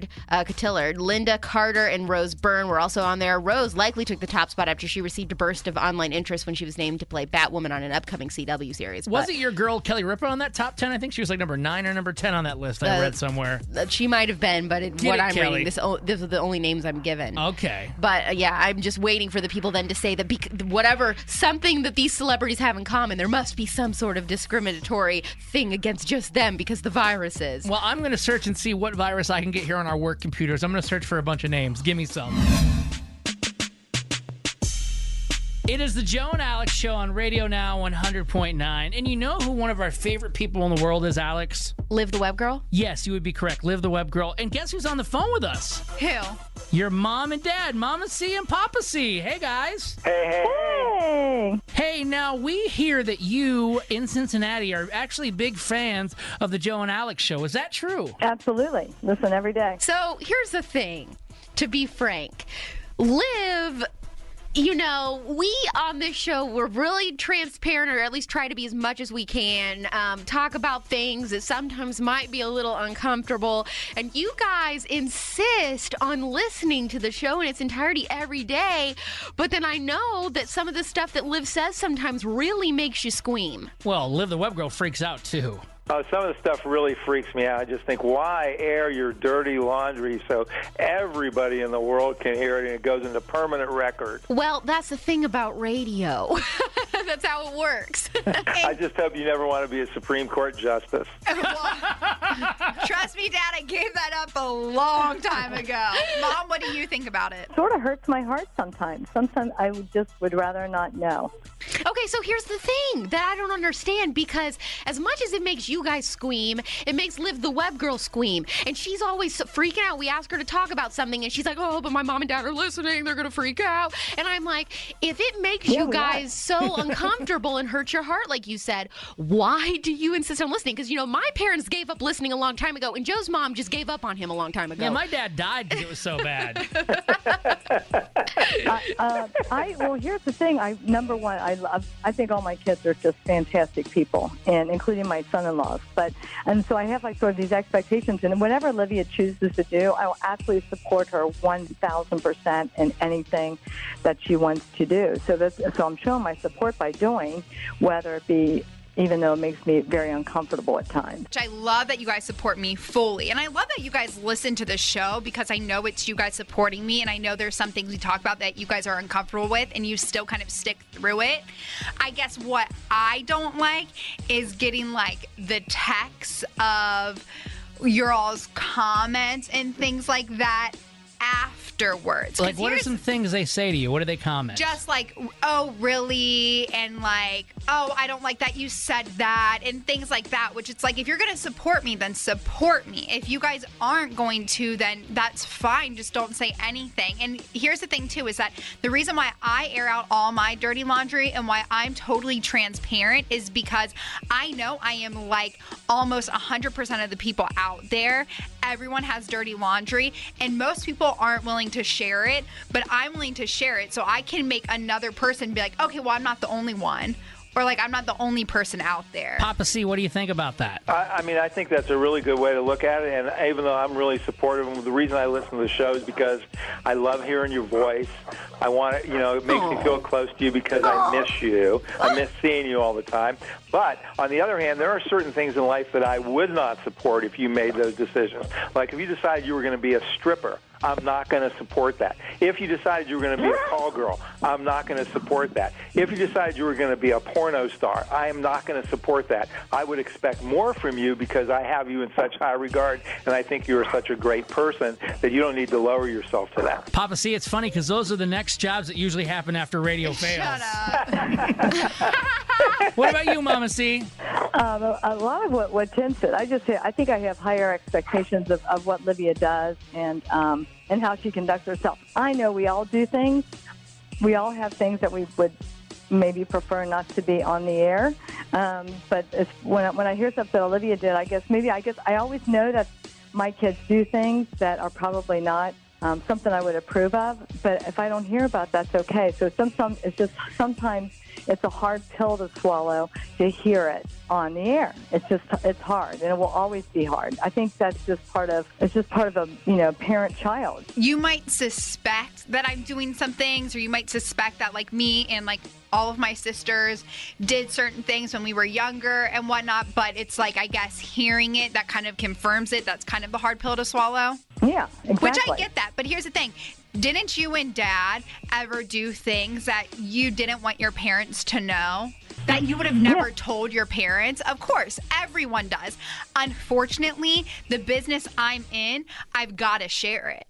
Linda Carter and Rose Byrne were also on there. Rose likely took the top spot after she received a burst of online interest when she was named to play Batwoman on an upcoming CW series. Was it your girl Kelly Ripa on that top 10? I think she was like number 9 or number 10 on that list. I read somewhere. She might have been, but I'm reading, these are the only names I'm given. Okay. But yeah, I'm just waiting for the people then to say that something that these celebrities have in common, there must be some sort of discriminatory thing against just them because the viruses. Well, I'm going to search and see what virus I can get here on our work computers. I'm going to search for a bunch of names. Give me some. It is the Joe and Alex Show on Radio Now 100.9. And you know who one of our favorite people in the world is, Alex? Liv the Web Girl? Yes, you would be correct. Liv the Web Girl. And guess who's on the phone with us? Who? Your mom and dad, Mama C and Papa C. Hey, guys. Hey. Hey, now we hear that you in Cincinnati are actually big fans of the Joe and Alex Show. Is that true? Absolutely. Listen every day. So here's the thing, to be frank. Liv, you know, we on this show, we're really transparent, or at least try to be as much as we can, talk about things that sometimes might be a little uncomfortable, and you guys insist on listening to the show in its entirety every day, but then I know that some of the stuff that Liv says sometimes really makes you squeam. Well, Liv the Web Girl freaks out, too. Some of the stuff really freaks me out. I just think, why air your dirty laundry so everybody in the world can hear it and it goes into permanent record? Well, that's the thing about radio. That's how it works. I just hope you never want to be a Supreme Court justice. Trust me, Dad, I gave that up a long time ago. Mom, what do you think about it? Sort of hurts my heart sometimes. Sometimes I would rather not know. Okay, so here's the thing that I don't understand, because as much as it makes you guys squeam, it makes Liv the Web Girl squeam. And she's always freaking out. We ask her to talk about something, and she's like, oh, but my mom and dad are listening. They're going to freak out. And I'm like, if it makes you guys so uncomfortable and hurts your heart, like you said, why do you insist on listening? Because, you know, my parents gave up listening a long time ago, and Joe's mom just gave up on him a long time ago. Yeah, my dad died because it was so bad. Well, here's the thing. Number one, I think all my kids are just fantastic people, and including my son-in-laws. And so I have like sort of these expectations, and whatever Olivia chooses to do, I will absolutely support her 1,000% in anything that she wants to do. So I'm showing my support by doing, whether it be, even though it makes me very uncomfortable at times. I love that you guys support me fully. And I love that you guys listen to the show, because I know it's you guys supporting me, and I know there's some things we talk about that you guys are uncomfortable with, and you still kind of stick through it. I guess what I don't like is getting like the texts of your all's comments and things like that afterwards. Like, what are some things they say to you? What do they comment? Just like, oh, really? And like, oh, I don't like that you said that, and things like that, which it's like, if you're going to support me, then support me. If you guys aren't going to, then that's fine. Just don't say anything. And here's the thing, too, is that the reason why I air out all my dirty laundry and why I'm totally transparent is because I know I am like almost 100% of the people out there. Everyone has dirty laundry, and most people aren't willing to share it, but I'm willing to share it so I can make another person be like, okay, well, I'm not the only one. Or like, I'm not the only person out there. Papa C, what do you think about that? I mean, I think that's a really good way to look at it. And even though I'm really supportive, the reason I listen to the show is because I love hearing your voice. I want it, it makes me feel close to you because I miss you. I miss seeing you all the time. But on the other hand, there are certain things in life that I would not support if you made those decisions. Like if you decided you were going to be a stripper, I'm not going to support that. If you decided you were going to be a call girl, I'm not going to support that. If you decided you were going to be a porno star, I am not going to support that. I would expect more from you because I have you in such high regard, and I think you are such a great person that you don't need to lower yourself to that. Papa C, it's funny because those are the next jobs that usually happen after radio fails. Shut up. What about you, Mama C? A lot of what Tim said. I think I have higher expectations of what Livia does and how she conducts herself. I know we all do things. We all have things that we would maybe prefer not to be on the air. But when I hear stuff that Olivia did, I guess I always know that my kids do things that are probably not something I would approve of. But if I don't hear about that, that's okay. So sometimes it's a hard pill to swallow to hear it on the air. It's hard, and it will always be hard. I think that's just part of a parent-child. You might suspect that I'm doing some things, or you might suspect that like me and like all of my sisters did certain things when we were younger and whatnot, but it's like, I guess hearing it, that kind of confirms it. That's kind of the hard pill to swallow. Yeah, exactly. Which I get that, but here's the thing. Didn't you and Dad ever do things that you didn't want your parents to know? That you would have never told your parents? Of course, everyone does. Unfortunately, the business I'm in, I've got to share it.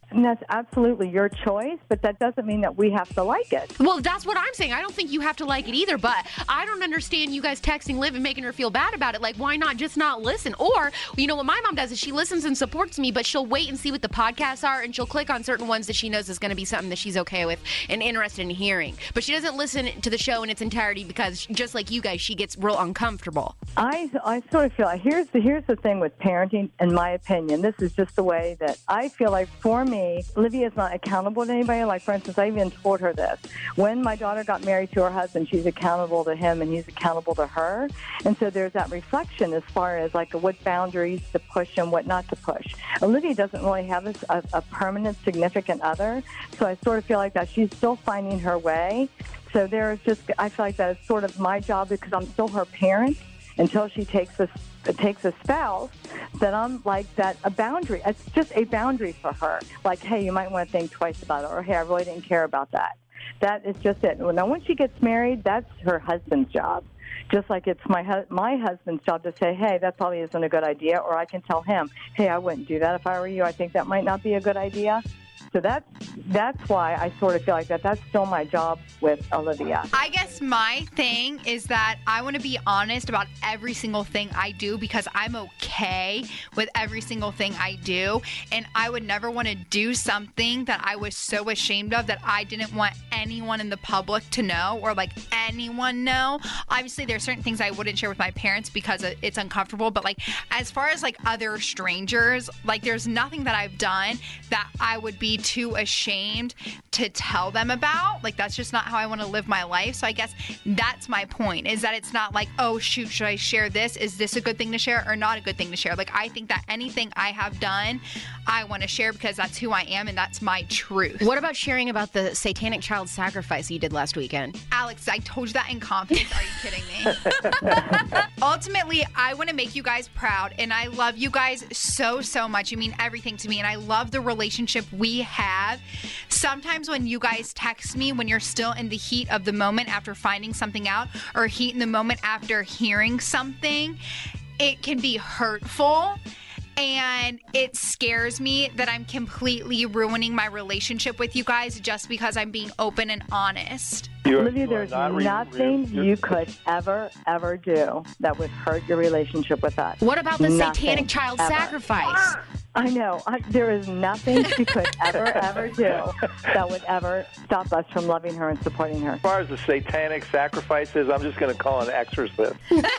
And that's absolutely your choice, but that doesn't mean that we have to like it. Well, that's what I'm saying. I don't think you have to like it either, but I don't understand you guys texting Liv and making her feel bad about it. Like, why not just not listen? Or, you know, what my mom does is she listens and supports me, but she'll wait and see what the podcasts are, and she'll click on certain ones that she knows is going to be something that she's okay with and interested in hearing. But she doesn't listen to the show in its entirety because, just like you guys, she gets real uncomfortable. I sort of feel like here's the thing with parenting, in my opinion. This is just the way that I feel like for me, Olivia is not accountable to anybody. Like, for instance, I even told her this. When my daughter got married to her husband, she's accountable to him and he's accountable to her. And so there's that reflection as far as, like, what boundaries to push and what not to push. Olivia doesn't really have a permanent significant other, so I sort of feel like that she's still finding her way. So there's just, I feel like that is sort of my job because I'm still her parent until she takes a spouse, that I'm like that, a boundary. It's just a boundary for her. Like, hey, you might want to think twice about it, or hey, I really didn't care about that. That is just it. Now, when she gets married, that's her husband's job. Just like it's my husband's job to say, hey, that probably isn't a good idea, or I can tell him, hey, I wouldn't do that if I were you. I think that might not be a good idea. So that's why I sort of feel like that's still my job with Olivia. I guess my thing is that I want to be honest about every single thing I do because I'm okay with every single thing I do. And I would never want to do something that I was so ashamed of that I didn't want anyone in the public to know or like anyone know. Obviously, there are certain things I wouldn't share with my parents because it's uncomfortable. But like as far as like other strangers, like there's nothing that I've done that I would be too ashamed to tell them about. Like that's just not how I want to live my life. So I guess that's my point, is that it's not like, oh shoot, should I share this? Is this a good thing to share or not a good thing to share? Like I think that anything I have done, I want to share because that's who I am and that's my truth. What about sharing about the satanic child sacrifice you did last weekend? Alex, I told you that in confidence. Are you kidding me? Ultimately, I want to make you guys proud and I love you guys so much. You mean everything to me and I love the relationship we have. Sometimes when you guys text me when you're still in the heat of the moment after finding something out or heat in the moment after hearing something, it can be hurtful. And it scares me that I'm completely ruining my relationship with you guys just because I'm being open and honest. Olivia, there's nothing you could ever do that would hurt your relationship with us. What about the satanic child sacrifice? I know. There is nothing she could ever do that would ever stop us from loving her and supporting her. As far as the satanic sacrifices, I'm just going to call an exorcist.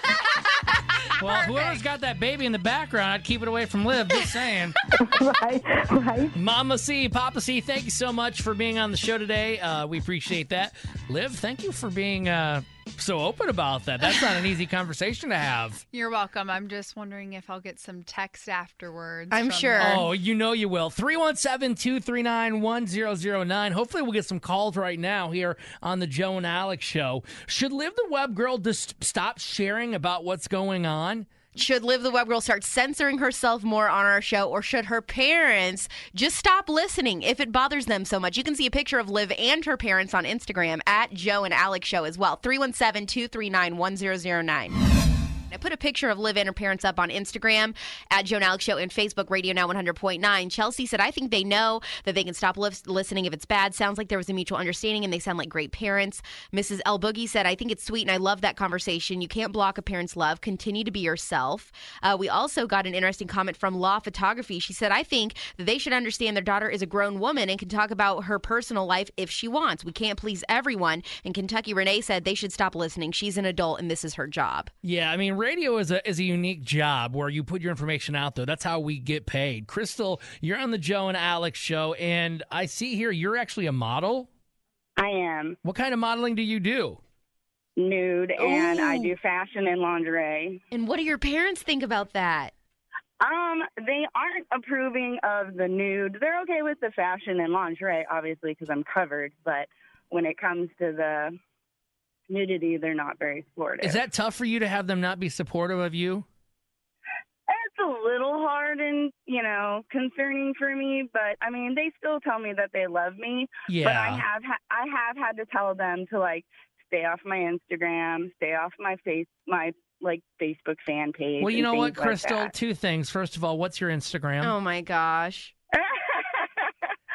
Well, whoever's got that baby in the background, I'd keep it away from Liv, just saying. Right. Mama C, Papa C, thank you so much for being on the show today. We appreciate that. Liv, thank you for being so open about that. That's not an easy conversation to have. You're welcome. I'm just wondering if I'll get some text afterwards. I'm sure. Oh, you know you will. 317-239-1009. Hopefully we'll get some calls right now here on the Joe and Alex show. Should Liv the Web Girl just stop sharing about what's going on? Should Liv the Web Girl start censoring herself more on our show, or should her parents just stop listening if it bothers them so much? You can see a picture of Liv and her parents on Instagram at Joe and Alex Show as well. 317-239-1009. I put a picture of Liv and her parents up on Instagram at Joe and Alex Show and Facebook Radio Now 100.9. Chelsea said, I think they know that they can stop listening if it's bad. Sounds like there was a mutual understanding and they sound like great parents. Mrs. L. Boogie said, I think it's sweet and I love that conversation. You can't block a parent's love. Continue to be yourself. We also got an interesting comment from Law Photography. She said, I think that they should understand their daughter is a grown woman and can talk about her personal life if she wants. We can't please everyone. And Kentucky Renee said they should stop listening. She's an adult and this is her job. Yeah, I mean, radio is a unique job where you put your information out there. That's how we get paid. Crystal, you're on the Joe and Alex show, and I see here you're actually a model. I am. What kind of modeling do you do? Nude, and I do fashion and lingerie. And what do your parents think about that? They aren't approving of the nude. They're okay with the fashion and lingerie, obviously, because I'm covered. But when it comes to the nudity, they're not very supportive. Is that tough for you to have them not be supportive of you? It's a little hard and, concerning for me, but I mean, they still tell me that they love me. Yeah. But I have had to tell them to stay off my Instagram, stay off my Facebook fan page. Well, you know what, like Crystal? that. Two things. First of all, what's your Instagram? Oh my gosh.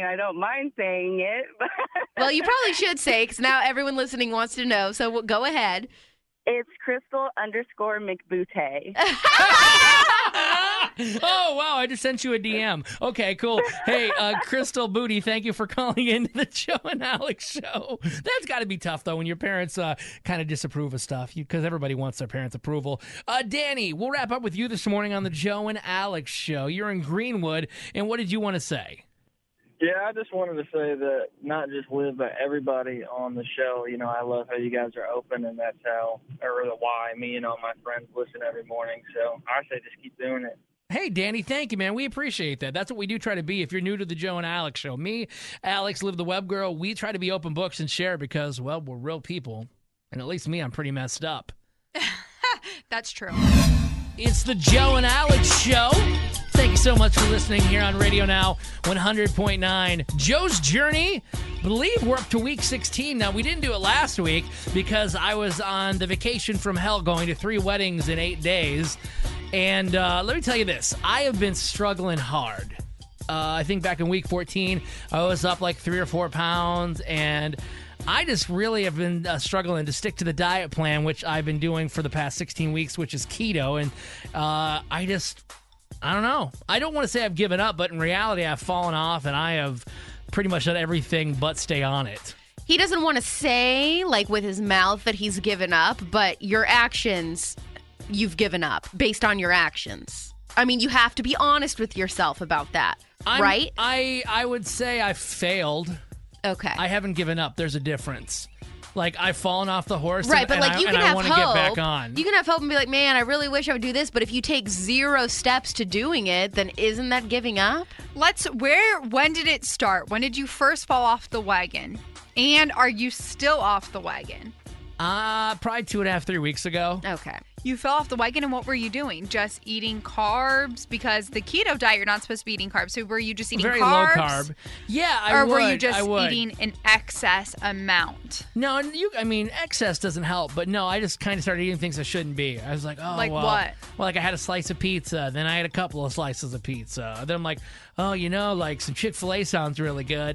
mean, I don't mind saying it. But Well, you probably should say, because now everyone listening wants to know. So go ahead. It's Crystal_McBooty. Oh, wow. I just sent you a DM. Okay, cool. Hey, Crystal Booty, thank you for calling into the Joe and Alex show. That's got to be tough, though, when your parents kind of disapprove of stuff, because everybody wants their parents' approval. Danny, we'll wrap up with you this morning on the Joe and Alex show. You're in Greenwood, and what did you want to say? Yeah, I just wanted to say that not just Liv, but everybody on the show, you know, I love how you guys are open, and that's how, or why me and all my friends listen every morning. So I say just keep doing it. Hey, Danny, thank you, man. We appreciate that. That's what we do try to be. If you're new to the Joe and Alex show, me, Alex, Liv the Web Girl, we try to be open books and share because, well, we're real people. And at least me, I'm pretty messed up. That's true. It's the Joe and Alex show. Thank you so much for listening here on Radio Now 100.9. Joe's Journey. I believe we're up to week 16. Now, we didn't do it last week because I was on the vacation from hell going to 3 weddings in 8 days. And let me tell you this. I have been struggling hard. I think back in week 14, I was up like 3 or 4 pounds. And I just really have been struggling to stick to the diet plan, which I've been doing for the past 16 weeks, which is keto. And I don't know. I don't want to say I've given up, but in reality, I've fallen off, and I have pretty much done everything but stay on it. He doesn't want to say, like, with his mouth that he's given up, but your actions, you've given up based on your actions. I mean, you have to be honest with yourself about that, right? I would say I've failed. Okay. I haven't given up. There's a difference. Like, I've fallen off the horse, right? But like, you can have hope. Get back on. You can have hope and be like, man, I really wish I would do this. But if you take 0 steps to doing it, then isn't that giving up? When did it start? When did you first fall off the wagon? And are you still off the wagon? Probably 2.5, 3 weeks ago. Okay. You fell off the wagon, and what were you doing? Just eating carbs? Because the keto diet, you're not supposed to be eating carbs. So were you just eating very carbs? Low carb. Yeah, I would. Or were you I just would. eating an excess amount? No, excess doesn't help. But no, I just kind of started eating things I shouldn't be. I was like, oh, like well. what? Well, like I had a slice of pizza. Then I had a couple of slices of pizza. Then I'm like, oh, like some Chick-fil-A sounds really good.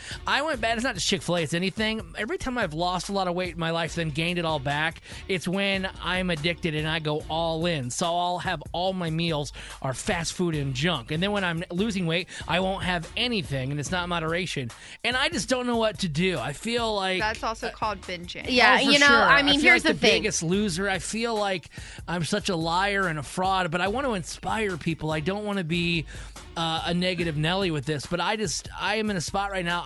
I went bad. It's not just Chick-fil-A. It's anything. Every time I've lost a lot of weight in my life, then gained it all back, it's when I'm addicted and I go all in. So I'll have all my meals are fast food and junk. And then when I'm losing weight, I won't have anything, and it's not moderation. And I just don't know what to do. I feel like... That's also called binging. Yeah, sure. I mean, here's like the thing. Biggest loser. I feel like I'm such a liar and a fraud, but I want to inspire people. I don't want to be a negative Nelly with this, but I am in a spot right now.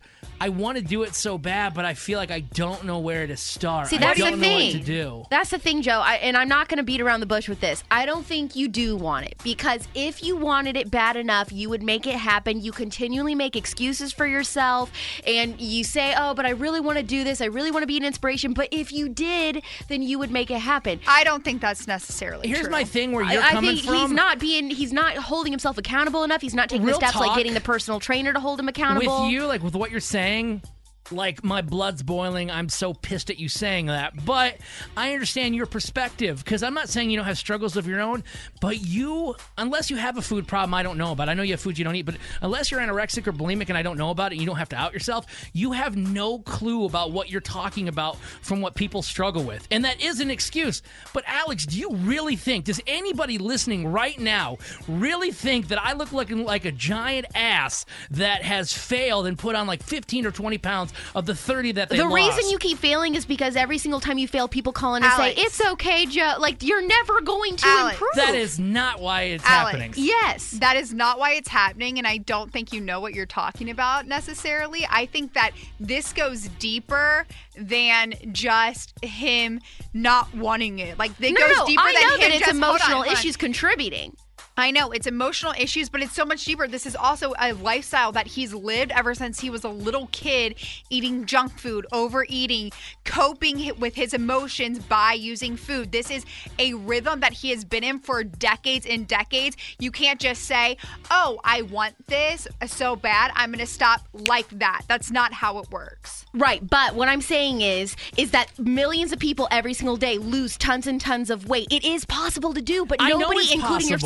I want to do it so bad, but I feel like I don't know where to start. See, that's I don't the know thing. what to do. That's the thing, Joe. And I'm not going to beat around the bush with this. I don't think you do want it, because if you wanted it bad enough, you would make it happen. You continually make excuses for yourself, and you say, oh, but I really want to do this. I really want to be an inspiration. But if you did, then you would make it happen. I don't think that's necessarily Here's true. my thing where you're coming think from. he's not holding himself accountable enough. He's not taking Real the steps talk, like getting the personal trainer to hold him accountable. With you, like with what you're saying, like my blood's boiling. I'm so pissed at you saying that. But I understand your perspective, because I'm not saying you don't have struggles of your own, but you, unless you have a food problem I don't know about. I know you have food you don't eat, but unless you're anorexic or bulimic and I don't know about it, and you don't have to out yourself, you have no clue about what you're talking about from what people struggle with. And that is an excuse. But Alex, do you really think, does anybody listening right now really think that I look looking like a giant ass that has failed and put on like 15 or 20 pounds of the 30 that they lost? The reason you keep failing is because every single time you fail, people call in and say, it's okay, Joe. Like, you're never going to improve. That is not why it's happening. Yes. That is not why it's happening, and I don't think you know what you're talking about necessarily. I think that this goes deeper than just him not wanting it. Like, it goes deeper than him. I know that it's just, emotional issues contributing. I know it's emotional issues, but it's so much deeper. This is also a lifestyle that he's lived ever since he was a little kid, eating junk food, overeating, coping with his emotions by using food. This is a rhythm that he has been in for decades and decades. You can't just say, oh, I want this so bad, I'm going to stop like that. That's not how it works. Right, but what I'm saying is that millions of people every single day lose tons and tons of weight. It is possible to do, but nobody, including yourself, is holding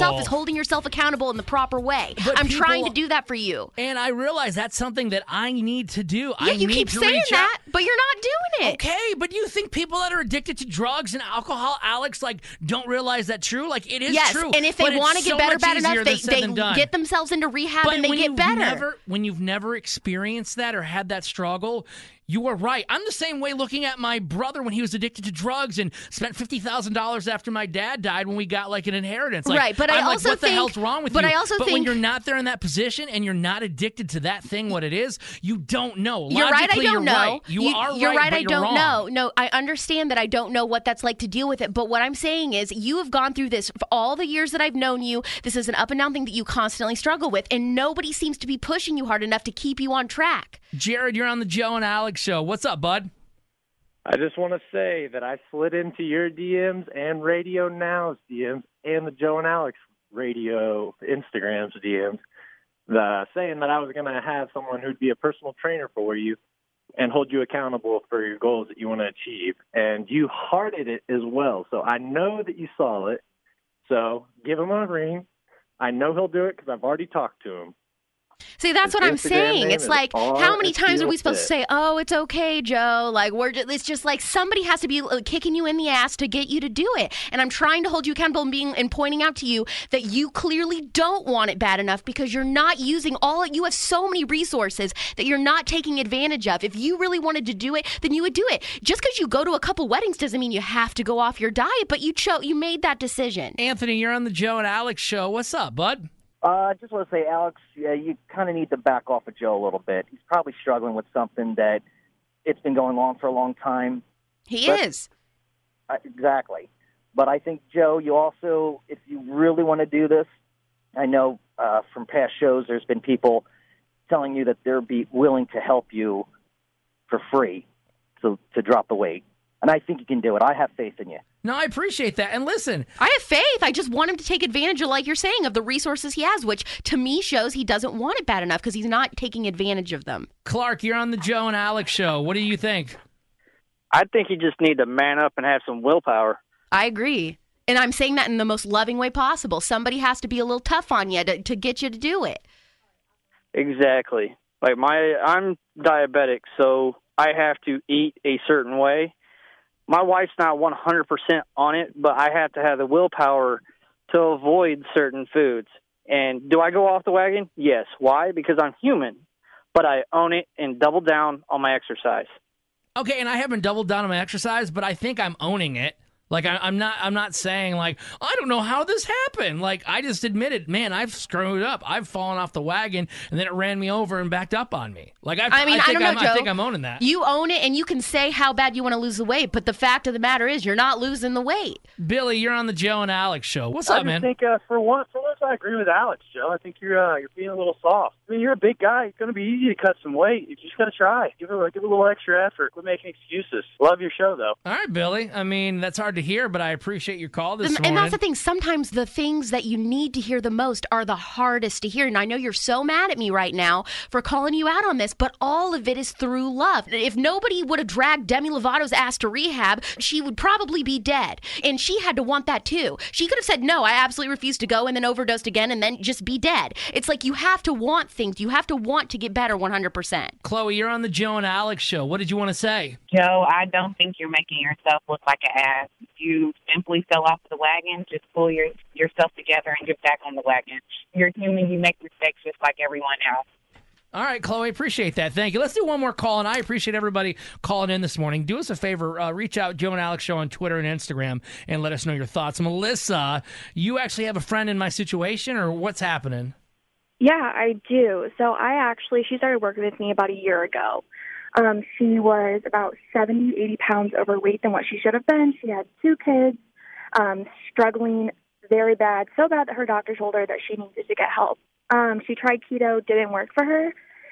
holding yourself accountable in the proper way. But I'm trying to do that for you. And I realize that's something that I need to do. Yeah, you keep saying that, but you're not doing it. Okay, but do you think people that are addicted to drugs and alcohol, Alex, like, don't realize that true? Like, it is true. And if they want to get better bad enough, they get themselves into rehab but and they get better. When you've never experienced that or had that struggle, you are right. I'm the same way looking at my brother when he was addicted to drugs and spent $50,000 after my dad died when we got like an inheritance. Like, right, but I'm I also what the hell's wrong with you? But when you're not there in that position and you're not addicted to that thing, what it is, you don't know. You're right, I don't know. Right. You are you're right, but I you're don't wrong. know. No, I understand that I don't know what that's like to deal with it, but what I'm saying is you have gone through this for all the years that I've known you. This is an up and down thing that you constantly struggle with, and nobody seems to be pushing you hard enough to keep you on track. Jared, you're on the Joe and Alex show. What's up, bud? I just want to say that I slid into your DMs and Radio Now's DMs and the Joe and Alex Radio Instagram's DMs, saying that I was going to have someone who'd be a personal trainer for you and hold you accountable for your goals that you want to achieve. And you hearted it as well. So I know that you saw it. So give him a ring. I know he'll do it because I've already talked to him. See, that's what I'm saying. It's like, how many times are we supposed to say, "Oh, it's okay, Joe"? Like, it's just like somebody has to be kicking you in the ass to get you to do it. And I'm trying to hold you accountable and pointing out to you that you clearly don't want it bad enough because you're not using you have so many resources that you're not taking advantage of. If you really wanted to do it, then you would do it. Just because you go to a couple weddings doesn't mean you have to go off your diet, but you made that decision. Anthony, you're on the Joe and Alex show. What's up, bud? I just want to say, Alex, you kind of need to back off of Joe a little bit. He's probably struggling with something that it's been going on for a long time. He is. Exactly. But I think, Joe, you also, if you really want to do this, I know from past shows there's been people telling you that they'll be willing to help you for free to drop the weight. And I think you can do it. I have faith in you. No, I appreciate that. And listen, I have faith. I just want him to take advantage of, like you're saying, of the resources he has, which to me shows he doesn't want it bad enough because he's not taking advantage of them. Clark, you're on the Joe and Alex show. What do you think? I think you just need to man up and have some willpower. I agree. And I'm saying that in the most loving way possible. Somebody has to be a little tough on you to get you to do it. Exactly. Like I'm diabetic, so I have to eat a certain way. My wife's not 100% on it, but I have to have the willpower to avoid certain foods. And do I go off the wagon? Yes. Why? Because I'm human. But I own it and double down on my exercise. Okay, and I haven't doubled down on my exercise, but I think I'm owning it. Like, I'm not saying, like, I don't know how this happened. Like, I just admitted, man, I've screwed up. I've fallen off the wagon, and then it ran me over and backed up on me. Like, I think I'm owning that. You own it, and you can say how bad you want to lose the weight, but the fact of the matter is you're not losing the weight. Billy, you're on the Joe and Alex show. What's up, man? I think for once I agree with Alex, Joe. I think you're being a little soft. I mean, you're a big guy. It's going to be easy to cut some weight. You just got to try. Give it a little extra effort. Quit making excuses. Love your show, though. All right, Billy. I mean, that's hard to hear, but I appreciate your call this morning. And that's the thing. Sometimes the things that you need to hear the most are the hardest to hear. And I know you're so mad at me right now for calling you out on this, but all of it is through love. If nobody would have dragged Demi Lovato's ass to rehab, she would probably be dead. And she had to want that too. She could have said, no, I absolutely refuse to go, and then overdosed again and then just be dead. It's like you have to want things. You have to want to get better 100%. Chloe, you're on the Joe and Alex show. What did you want to say? Joe, I don't think you're making yourself look like an ass. You simply fell off the wagon. Just pull yourself together and get back on the wagon. You're human. You make mistakes just like everyone else. All right, Chloe, appreciate that. Thank you. Let's do one more call, and I appreciate everybody calling in this morning. Do us a favor, reach out, Joe and Alex Show on Twitter and Instagram, and let us know your thoughts. Melissa, you actually have a friend in my situation, or what's happening? Yeah, I do. So she started working with me about a year ago. She was about 70, 80 pounds overweight than what she should have been. She had 2 kids, struggling very bad, so bad that her doctor told her that she needed to get help. She tried keto, didn't work for her.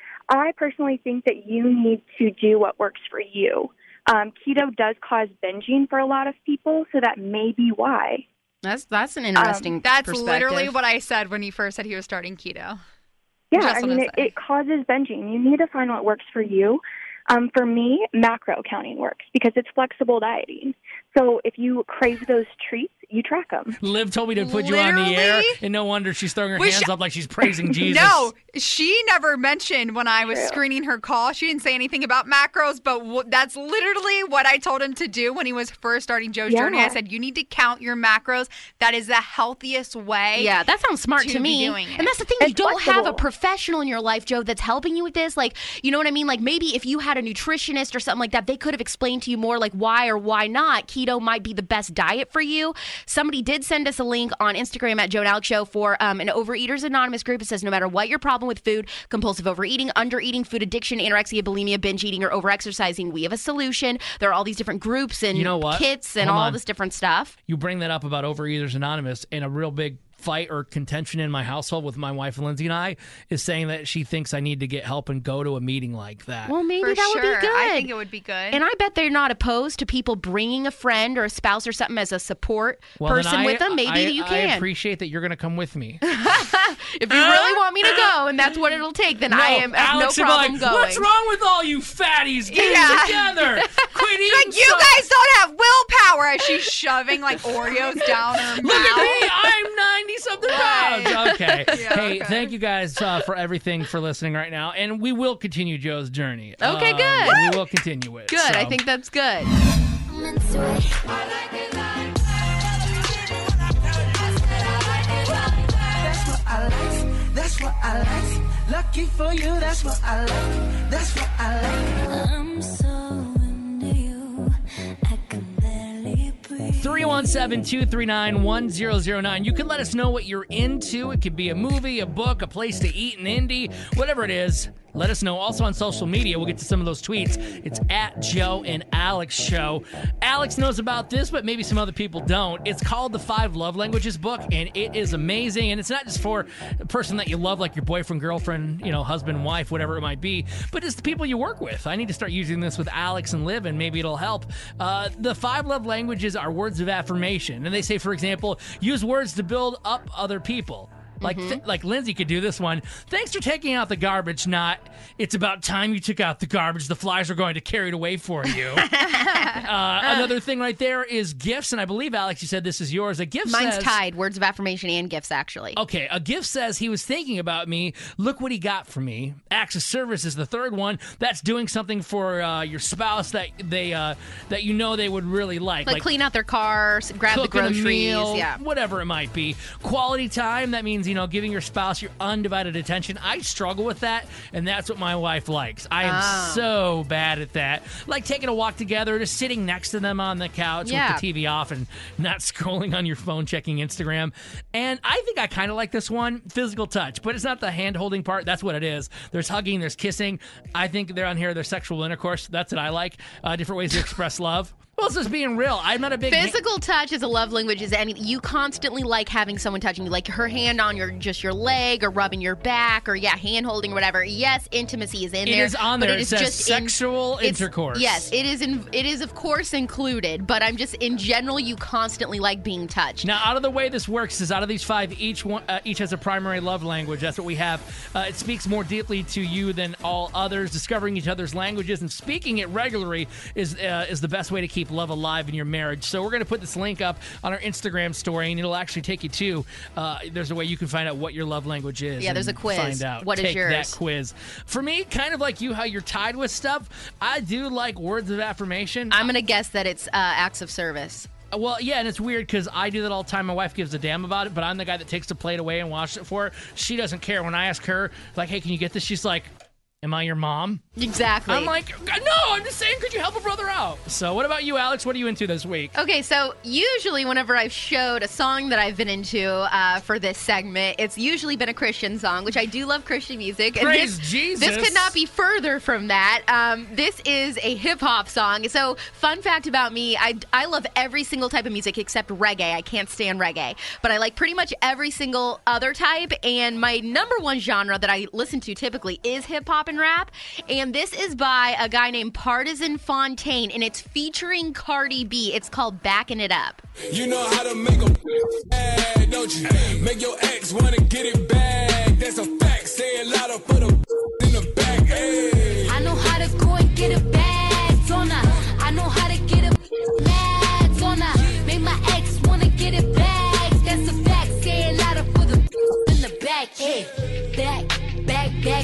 I personally think that you need to do what works for you. Keto does cause binging for a lot of people, so that may be why. That's an interesting That's perspective. literally what I said when he first said he was starting keto. Yeah, it causes binging. You need to find what works for you. For me, macro counting works because it's flexible dieting. So if you crave those treats, you track them. Liv told me to put you on the air, and no wonder she's throwing her hands up like she's praising Jesus. No, she never mentioned when I was screening her call. She didn't say anything about macros, but that's literally what I told him to do when he was first starting Joe's Journey. I said, you need to count your macros. That is the healthiest way. Yeah, that sounds smart to me. Doing it. And that's the thing, you don't have a professional in your life, Joe, that's helping you with this. Like, you know what I mean? Like, maybe if you had a nutritionist or something like that, they could have explained to you more like why or why not keto might be the best diet for you. Somebody did send us a link on Instagram at Joe and Alex Show for an Overeaters Anonymous group. It says no matter what your problem with food, compulsive overeating, undereating, food addiction, anorexia, bulimia, binge eating, or overexercising, we have a solution. There are all these different groups and kits and all this different stuff. You bring that up about Overeaters Anonymous, and a real big fight or contention in my household with my wife Lindsay and I is saying that she thinks I need to get help and go to a meeting like that. Well, maybe For that would sure. be good. I think it would be good. And I bet they're not opposed to people bringing a friend or a spouse or something as a support person with them. Maybe you can. I appreciate that you're going to come with me. If you really want me to go and that's what it'll take, then I have Alex no problem going. What's wrong with all you fatties? Get it together. Quit eating. Like, you guys don't have willpower as she's shoving like Oreos down her mouth. Look at me. I'm 90-something pounds. Okay. Yeah, hey, thank you guys for everything for listening right now. And we will continue Joe's journey. Okay, good. We will continue it. Good. So. I think that's good. That's what I like. Lucky for you, that's what I like. That's what I like. I'm so into you. I can barely breathe. 317-239-1009. You can let us know what you're into. It could be a movie, a book, a place to eat, an indie, whatever it is. Let us know. Also on social media, we'll get to some of those tweets. It's at Joe and Alex Show. Alex knows about this, but maybe some other people don't. It's called the 5 Love Languages book, and it is amazing. And it's not just for a person that you love, like your boyfriend, girlfriend, husband, wife, whatever it might be, but it's the people you work with. I need to start using this with Alex and Liv, and maybe it'll help. The 5 love languages are words of affirmation. And they say, for example, use words to build up other people. Like Lindsay could do this one. Thanks for taking out the garbage, not it's about time you took out the garbage. The flies are going to carry it away for you. Another thing right there is gifts, and I believe, Alex, you said this is yours. A gift Mine's says... tied, words of affirmation and gifts, actually. Okay, a gift says he was thinking about me. Look what he got for me. Acts of service is the third one. That's doing something for your spouse that they would really like. Like clean out their car, grab the groceries, a meal, yeah. whatever it might be. Quality time, that means, giving your spouse your undivided attention. I struggle with that, and that's what my wife likes. I am so bad at that. Like taking a walk together, just sitting next to them on the couch with the TV off and not scrolling on your phone, checking Instagram. And I think I kind of like this one, physical touch, but it's not the hand-holding part. That's what it is. There's hugging, there's kissing. I think they're on here, there's sexual intercourse. That's what I like. Different ways to express love. Well, it's just being real. I'm not a big... Physical touch is a love language. You constantly like having someone touching you, like her hand on your leg or rubbing your back or, hand holding or whatever. Yes, intimacy is in there. It is on there. It says sexual intercourse. Yes, it is of course included, but I'm just, in general, you constantly like being touched. Now, out of the way this works is out of these 5, each has a primary love language. That's what we have. It speaks more deeply to you than all others. Discovering each other's languages and speaking it regularly is the best way to keep love alive in your marriage. So we're going to put this link up on our Instagram story, and it'll actually take you to there's a way you can find out what your love language is. Yeah, there's a quiz. Find out. What is yours? Take that quiz. For me, kind of like you, how you're tied with stuff, I do like words of affirmation. I'm going to guess that it's acts of service. Well, yeah, and it's weird because I do that all the time. My wife gives a damn about it, but I'm the guy that takes the plate away and washes it for her. She doesn't care. When I ask her, like, hey, can you get this? She's like, am I your mom? Exactly. I'm like, no, I'm just saying, could you help a brother out? So what about you, Alex? What are you into this week? Okay, so usually whenever I've showed a song that I've been into for this segment, it's usually been a Christian song, which I do love Christian music. And Praise Jesus. This could not be further from that. This is a hip-hop song. So fun fact about me, I love every single type of music except reggae. I can't stand reggae. But I like pretty much every single other type. And my number one genre that I listen to typically is hip-hop and rap. And this is by a guy named Partisan Fontaine, and it's featuring Cardi B. It's called Backing It Up. You know how to make them bad, don't you? Make your ex want to get it back. That's a fact. Say it louder for the in the back. Hey. I know how to go and get it back on her. I know how to get it mad on her. Make my ex want to get it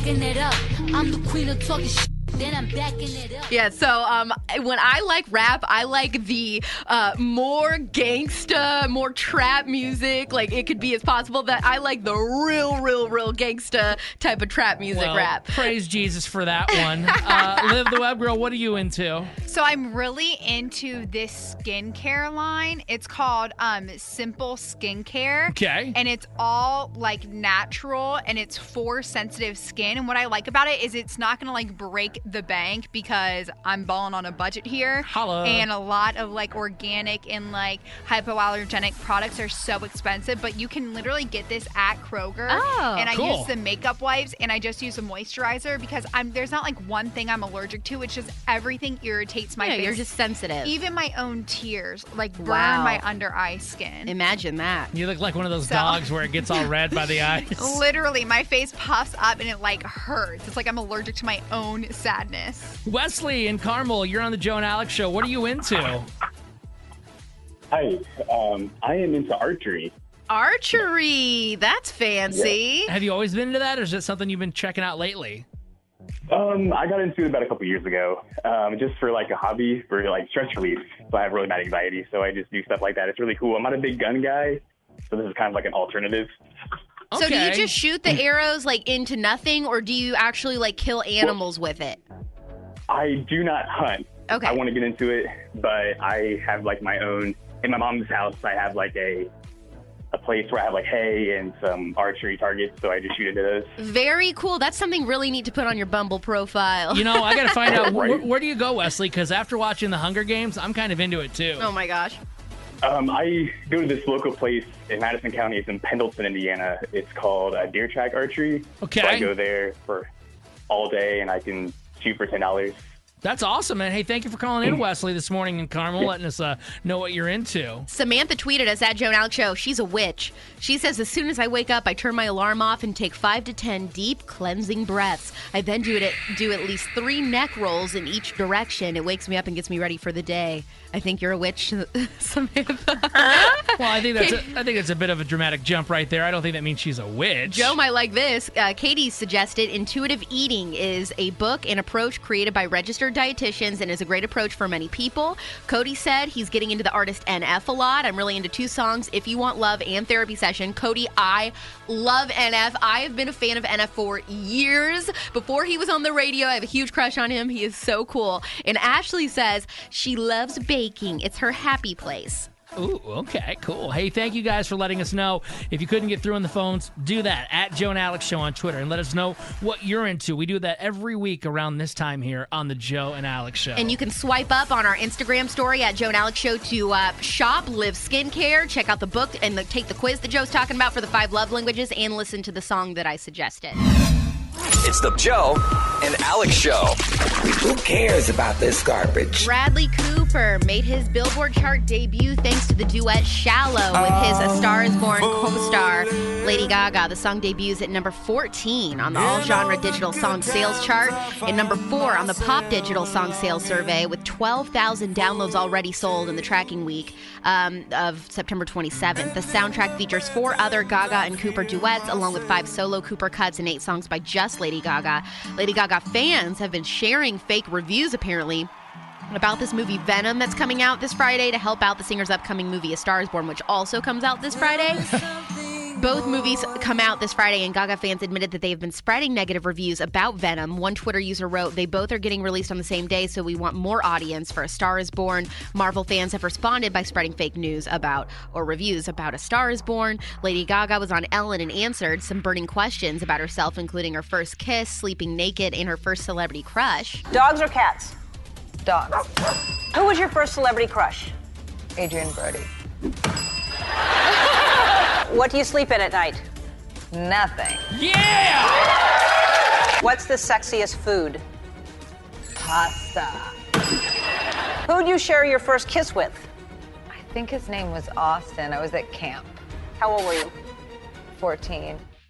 backing it up. I'm the queen of talking shit, then I'm backing it up. Yeah, so when I like rap, I like the more gangsta, more trap music. Like, it could be as possible that I like the real gangsta type of trap music rap. Praise Jesus for that one. Liv the Web Girl, what are you into? So I'm really into this skincare line. It's called Simple Skincare. Okay. And it's all like natural and it's for sensitive skin. And what I like about it is it's not gonna like break the bank because I'm balling on a budget here. Holla. And a lot of like organic and like hypoallergenic products are so expensive, but you can literally get this at Kroger. Oh, and I cool. use the makeup wipes and I just use a moisturizer because there's not like one thing I'm allergic to. It's just everything irritates my face. You're just sensitive. Even my own tears like burn Wow. my under eye skin. Imagine that. You look like one of those dogs where it gets all red by the eyes. Literally, my face puffs up and it like hurts. It's like I'm allergic to my own sadness. Wesley and Carmel, you're on the Joe and Alex show. What are you into? Hi, I am into archery. Archery. That's fancy. Have you always been into that, or is it something you've been checking out lately? I got into it about a couple years ago, just for like a hobby for like stress relief. So I have really bad anxiety, so I just do stuff like that. It's really cool. I'm not a big gun guy, so this is kind of like an alternative. So do you just shoot the arrows like into nothing, or do you actually like kill animals with it? I do not hunt. Okay. I want to get into it, but I have like my own, in my mom's house, I have like a place where I have like hay and some archery targets, so I just shoot into those. Very cool. That's something really neat to put on your Bumble profile. You know, I got to find out, Right. where do you go, Wesley? Because after watching the Hunger Games, I'm kind of into it too. Oh my gosh. I go to this local place in Madison County. It's in Pendleton, Indiana. It's called Deer Track Archery. Okay. So I go there for all day, and I can shoot for $10. That's awesome, man. Hey, thank you for calling in, Wesley, this morning, and Carmel, letting us know what you're into. Samantha tweeted us at Joe and Alex Show. She's a witch. She says, as soon as I wake up, I turn my alarm off and take 5 to 10 deep cleansing breaths. I then do at least 3 neck rolls in each direction. It wakes me up and gets me ready for the day. I think you're a witch, Samantha. Well, I think that's a bit of a dramatic jump right there. I don't think that means she's a witch. Joe might like this. Katie suggested Intuitive Eating is a book and approach created by registered dietitians and is a great approach for many people. Cody said he's getting into the artist NF a lot. I'm really into 2 songs, If You Want Love and Therapy Session. Cody, I love NF. I have been a fan of NF for years. Before he was on the radio, I have a huge crush on him. He is so cool. And Ashley says she loves baking. It's her happy place. Ooh, okay, cool. Hey, thank you guys for letting us know. If you couldn't get through on the phones, do that at Joe and Alex Show on Twitter and let us know what you're into. We do that every week around this time here on the Joe and Alex Show. And you can swipe up on our Instagram story at Joe and Alex Show to shop Live Skincare, check out the book, and take the quiz that Joe's talking about for the 5 love languages, and listen to the song that I suggested. It's the Joe and Alex Show. Who cares about this garbage? Bradley Cooper made his Billboard chart debut thanks to the duet Shallow with his A Star Is Born co-star Lady Gaga. The song debuts at number 14 on the All Genre Digital Song Sales chart and number 4 on the Pop Digital Song Sales Survey, with 12,000 downloads already sold in the tracking week of September 27th. The soundtrack features 4 other Gaga and Cooper duets, along with 5 solo Cooper cuts and 8 songs by just Lady Gaga. Lady Gaga fans have been sharing fake reviews, apparently, about this movie Venom that's coming out this Friday to help out the singer's upcoming movie A Star Is Born, which also comes out this Friday. Both movies come out this Friday, and Gaga fans admitted that they have been spreading negative reviews about Venom. One Twitter user wrote, "They both are getting released on the same day, so we want more audience for A Star Is Born." Marvel fans have responded by spreading fake news about, or reviews about, A Star Is Born. Lady Gaga was on Ellen and answered some burning questions about herself, including her first kiss, sleeping naked, and her first celebrity crush. Dogs or cats? Dogs. Who was your first celebrity crush? Adrian Brody. What do you sleep in at night? Nothing. Yeah! What's the sexiest food? Pasta. Who'd you share your first kiss with? I think his name was Austin. I was at camp. How old were you? 14.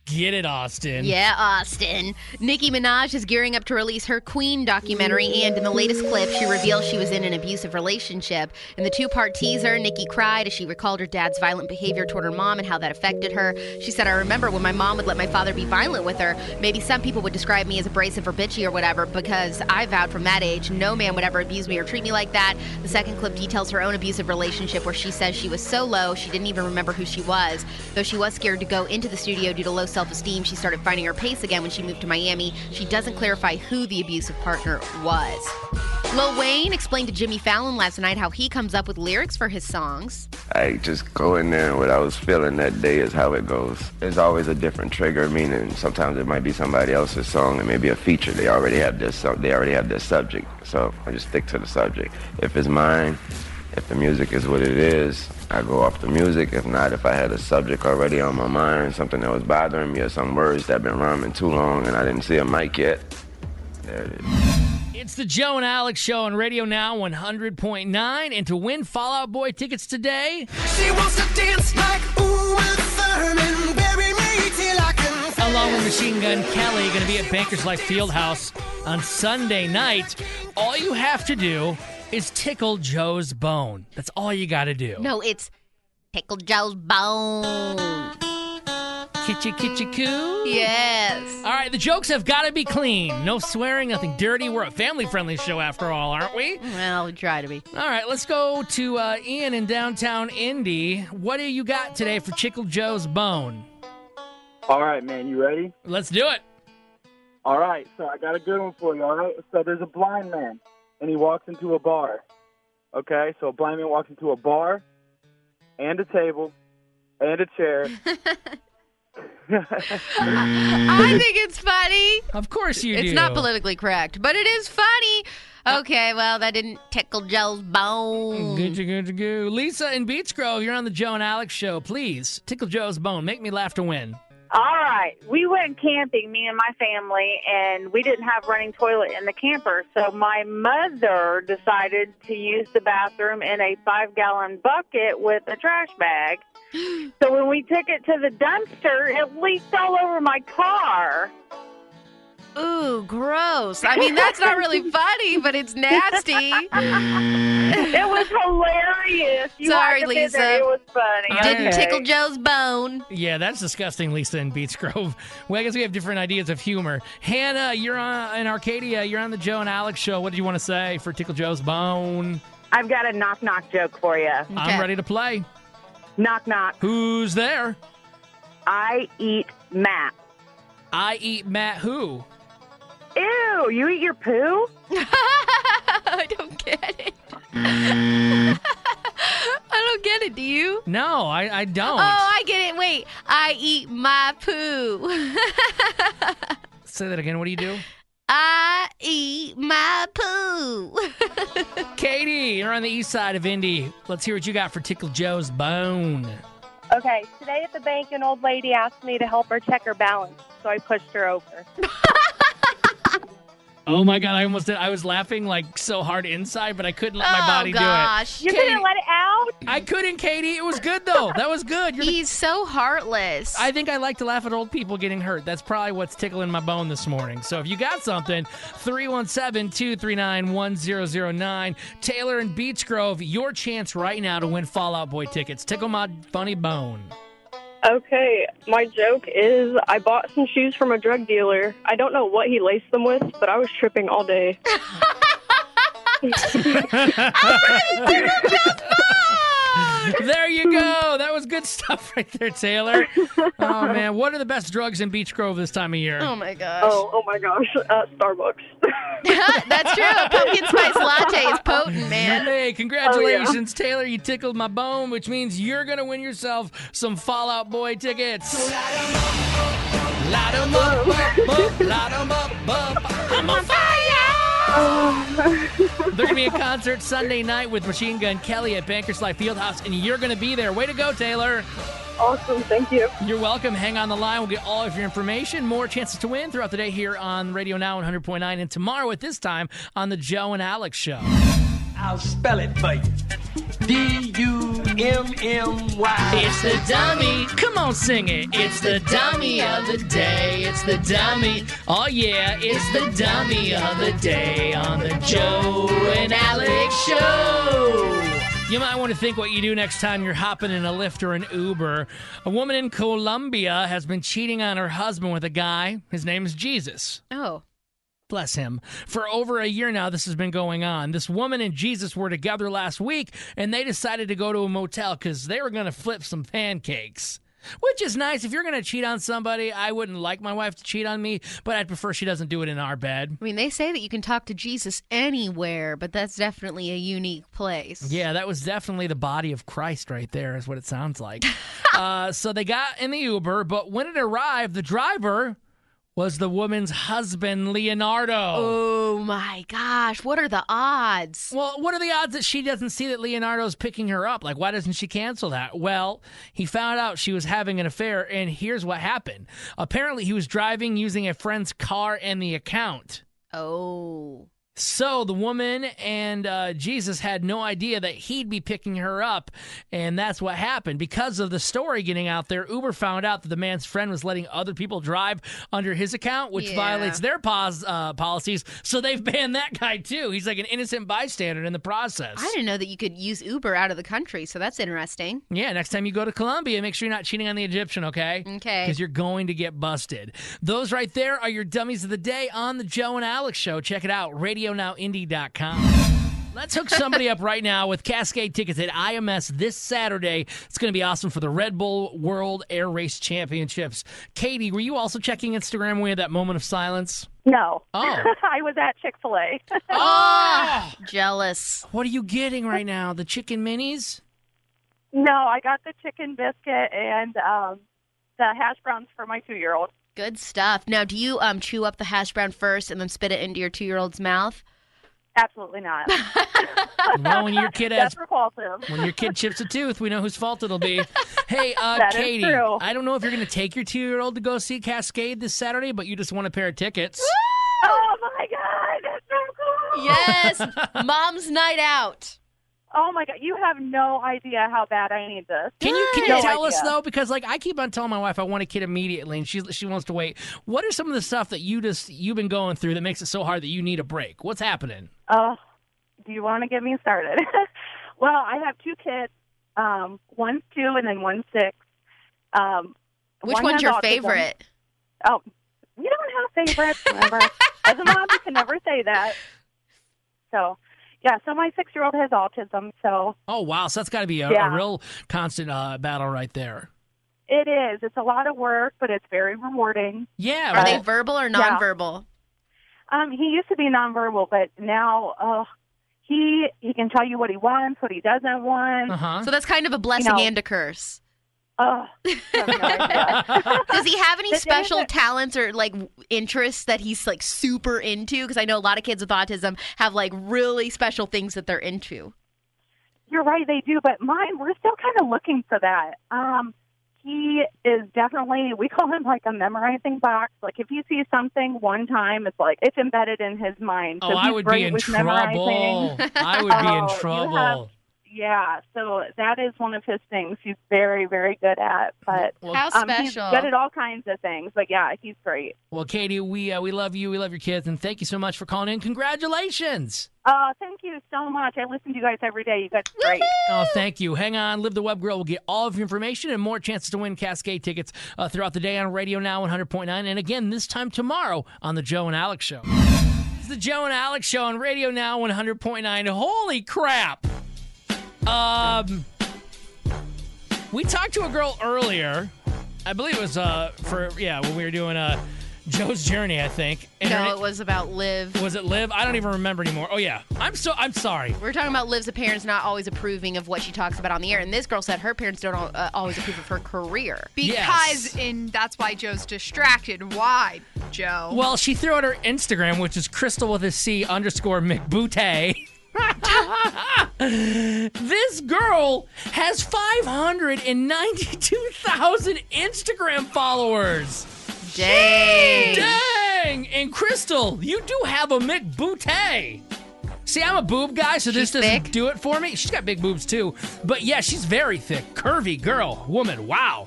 get it, Austin. Yeah, Austin. Nicki Minaj is gearing up to release her Queen documentary, and in the latest clip, she reveals she was in an abusive relationship. In the two-part teaser, Nicki cried as she recalled her dad's violent behavior toward her mom and how that affected her. She said, I remember when my mom would let my father be violent with her. Maybe some people would describe me as abrasive or bitchy or whatever, because I vowed from that age no man would ever abuse me or treat me like that. The second clip details her own abusive relationship, where she says she was so low she didn't even remember who she was. Though she was scared to go into the studio due to low self-esteem, she started finding her pace again when she moved to Miami. She doesn't clarify who the abusive partner was. Lil Wayne explained to Jimmy Fallon last night how he comes up with lyrics for his songs. I just go in there and what I was feeling that day is how it goes. There's always a different trigger, meaning sometimes it might be somebody else's song and maybe a feature. They already have this subject, so I just stick to the subject. If it's mine, if the music is what it is, I go off the music. If not, if I had a subject already on my mind, something that was bothering me or some words that have been rhyming too long and I didn't see a mic yet, there it is. It's the Joe and Alex Show on Radio Now 100.9. And to win Fall Out Boy tickets today, She wants to dance like Uma Thurman, bury me till I can. along with Machine Gun Kelly, going to be at Bankers Life Fieldhouse on Sunday night. All you have to do is tickle Joe's bone. That's all you got to do. No, it's Tickle Joe's bone. Kitchy, kitchy, coo? Yes. All right, the jokes have got to be clean. No swearing, nothing dirty. We're a family-friendly show after all, aren't we? Well, we try to be. All right, let's go to Ian in downtown Indy. What do you got today for Tickle Joe's bone? All right, man, you ready? Let's do it. All right, so I got a good one for you, all right? So there's a blind man, and he walks into a bar. Okay, so a blind man walks into a bar and a table and a chair. I think it's funny. Of course you do. It's not politically correct, but it is funny. Okay, well, that didn't tickle Joe's bone. Good. Lisa in Beach Grove, you're on the Joe and Alex Show. Please, tickle Joe's bone. Make me laugh to win. All right. We went camping, me and my family, and we didn't have running toilet in the camper. So my mother decided to use the bathroom in a 5-gallon bucket with a trash bag. So when we took it to the dumpster, it leaked all over my car. Ooh, gross. I mean, that's not really funny, but it's nasty. It was hilarious. You Sorry, had to be Lisa. there. It was funny. Didn't Okay. tickle Joe's bone. Yeah, that's disgusting, Lisa in Beach Grove. Well, I guess we have different ideas of humor. Hannah, you're in Arcadia. You're on the Joe and Alex Show. What do you want to say for Tickle Joe's bone? I've got a knock-knock joke for you. I'm ready to play. Knock-knock. Who's there? I eat Matt. I eat Matt who? Ew, you eat your poo? I don't get it. I don't get it. Do you? No, I don't. Oh, I get it. Wait. I eat my poo. Say that again. What do you do? I eat my poo. Katie, you're on the east side of Indy. Let's hear what you got for Tickle Joe's bone. Okay, today at the bank, an old lady asked me to help her check her balance, so I pushed her over. Oh my God, I almost did. I was laughing like so hard inside, but I couldn't let my body gosh. do it. You couldn't let it out? I couldn't, Katie. It was good, though. That was good. He's so heartless. I think I like to laugh at old people getting hurt. That's probably what's tickling my bone this morning. So if you got something, 317-239-1009. Taylor in Beach Grove, your chance right now to win Fall Out Boy tickets. Tickle my funny bone. Okay, my joke is I bought some shoes from a drug dealer. I don't know what he laced them with, but I was tripping all day. There you go. That was good stuff right there, Taylor. Oh, man. What are the best drugs in Beach Grove this time of year? Oh, my gosh. Oh my gosh. Starbucks. That's true. A pumpkin spice latte is potent, man. Hey, congratulations, Taylor. You tickled my bone, which means you're going to win yourself some Fall Out Boy tickets. Light 'em up, light 'em up, I'm on fire! They're going to be a concert Sunday night with Machine Gun Kelly at Bankers Life Fieldhouse, and you're going to be there. Way to go, Taylor. Awesome. Thank you. You're welcome. Hang on the line. We'll get all of your information. More chances to win throughout the day here on Radio Now 100.9 and tomorrow at this time on the Joe and Alex Show. I'll spell it for you. D-U-M-M-Y. It's the dummy. Come on, sing it. It's the dummy of the day. It's the dummy. Oh, yeah. It's the dummy of the day on the Joe and Alex Show. You might want to think what you do next time you're hopping in a Lyft or an Uber. A woman in Colombia has been cheating on her husband with a guy. His name is Jesus. Oh. Bless him. For over a year now, this has been going on. This woman and Jesus were together last week, and they decided to go to a motel because they were going to flip some pancakes. Which is nice. If you're going to cheat on somebody, I wouldn't like my wife to cheat on me, but I'd prefer she doesn't do it in our bed. I mean, they say that you can talk to Jesus anywhere, but that's definitely a unique place. Yeah, that was definitely the body of Christ right there, is what it sounds like. So they got in the Uber, but when it arrived, the driver was the woman's husband, Leonardo. Oh, my gosh. What are the odds? Well, what are the odds that she doesn't see that Leonardo's picking her up? Like, why doesn't she cancel that? Well, he found out she was having an affair, and here's what happened. Apparently, he was driving using a friend's car and the account. Oh. So the woman and Jesus had no idea that he'd be picking her up, and that's what happened. Because of the story getting out there, Uber found out that the man's friend was letting other people drive under his account, which violates their policies, so they've banned that guy too. He's like an innocent bystander in the process. I didn't know that you could use Uber out of the country, so that's interesting. Yeah, next time you go to Colombia, make sure you're not cheating on the Egyptian, okay? Okay. Because you're going to get busted. Those right there are your dummies of the day on the Joe and Alex Show. Check it out, RadioNowIndy.com. Let's hook somebody up right now with Cascade tickets at IMS this Saturday. It's going to be awesome for the Red Bull World Air Race Championships. Katie, were you also checking Instagram when we had that moment of silence? No. Oh. I was at Chick-fil-A. Oh! Jealous. What are you getting right now? The chicken minis? No, I got the chicken biscuit and the hash browns for my 2-year-old. Good stuff. Now, do you chew up the hash brown first and then spit it into your 2-year-old's mouth? Absolutely not. Well, when your kid has, That's repulsive. when your kid chips a tooth, we know whose fault it'll be. Hey, That is Katie, true. I don't know if you're going to take your 2-year-old to go see Cascade this Saturday, but you just want a pair of tickets. Oh, my God. That's so cool. Yes. Mom's night out. Oh, my God. You have no idea how bad I need this. Can you No tell us, idea. though? Because, like, I keep on telling my wife I want a kid immediately, and she wants to wait. What are some of the stuff that you've been going through that makes it so hard that you need a break? What's happening? Do you want to get me started? Well, I have 2 kids. One's 2 and then one's 6. Which One one's has your autism. favorite? Oh, we don't have favorites, remember? As a mom, you can never say that. So, yeah, so my 6-year-old has autism, so. Oh, wow. So that's got to be a real constant battle right there. It is. It's a lot of work, but it's very rewarding. Yeah. Are they verbal or nonverbal? He used to be nonverbal, but now he can tell you what he wants, what he doesn't want. Uh-huh. So that's kind of a blessing and a curse. I have no idea. Does he have any special talents or like interests that he's like super into? Because I know a lot of kids with autism have like really special things that they're into. You're right, they do, but mine, we're still kind of looking for that. He is definitely, we call him like a memorizing box. Like if he sees something one time, it's like, it's embedded in his mind. So Oh, I he's would be great in with trouble. memorizing. I would be Oh, in you trouble. Yeah, so that is one of his things he's very, very good at. But How he's special. good at all kinds of things. But yeah, he's great. Well, Katie, we love you. We love your kids, and thank you so much for calling in. Congratulations. Thank you so much. I listen to you guys every day. You guys are great. Oh, thank you. Hang on. Live the Web Grill will get all of your information and more chances to win Cascade tickets throughout the day on Radio Now 100.9. And again, this time tomorrow on The Joe and Alex Show. It's The Joe and Alex Show on Radio Now 100.9. Holy crap. We talked to a girl earlier. I believe it was when we were doing Joe's Journey, I think. And No, it was about Liv. Was it Liv? I don't even remember anymore. Oh yeah. I'm sorry. We're talking about Liv's parents not always approving of what she talks about on the air, and this girl said her parents don't always approve of her career. Because, and that's why Joe's distracted. Why, Joe? Well, she threw out her Instagram, which is Crystal with a C _McBootay. This girl has 592,000 Instagram followers. Dang. Dang! And Crystal, you do have a McBootay. See, I'm a boob guy, so this She's doesn't thick? do it for me. She's got big boobs, too. But, yeah, she's very thick. Curvy girl. Woman. Wow.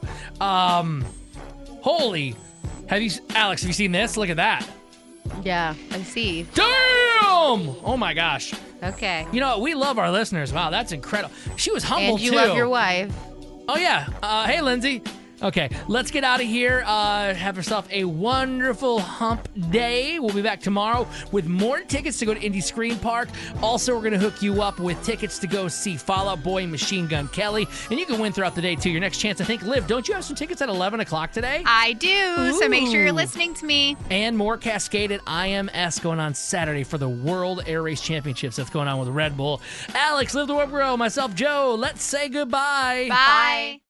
Holy. Alex, have you seen this? Look at that. Yeah, I see. Damn! Oh, my gosh. Okay. You know what? We love our listeners. Wow, that's incredible. She was humble, And you too. love your wife. Oh, yeah. Hey, Lindsay. Okay, let's get out of here. Have yourself a wonderful hump day. We'll be back tomorrow with more tickets to go to Indie Screen Park. Also, we're going to hook you up with tickets to go see Fall Out Boy and Machine Gun Kelly. And you can win throughout the day, too. Your next chance, I think, Liv, don't you have some tickets at 11 o'clock today? I do, so make sure you're Ooh. listening to me. And more Cascade at IMS going on Saturday for the World Air Race Championships. That's going on with Red Bull. Alex, Live the Web Grow, myself, Joe. Let's say goodbye. Bye.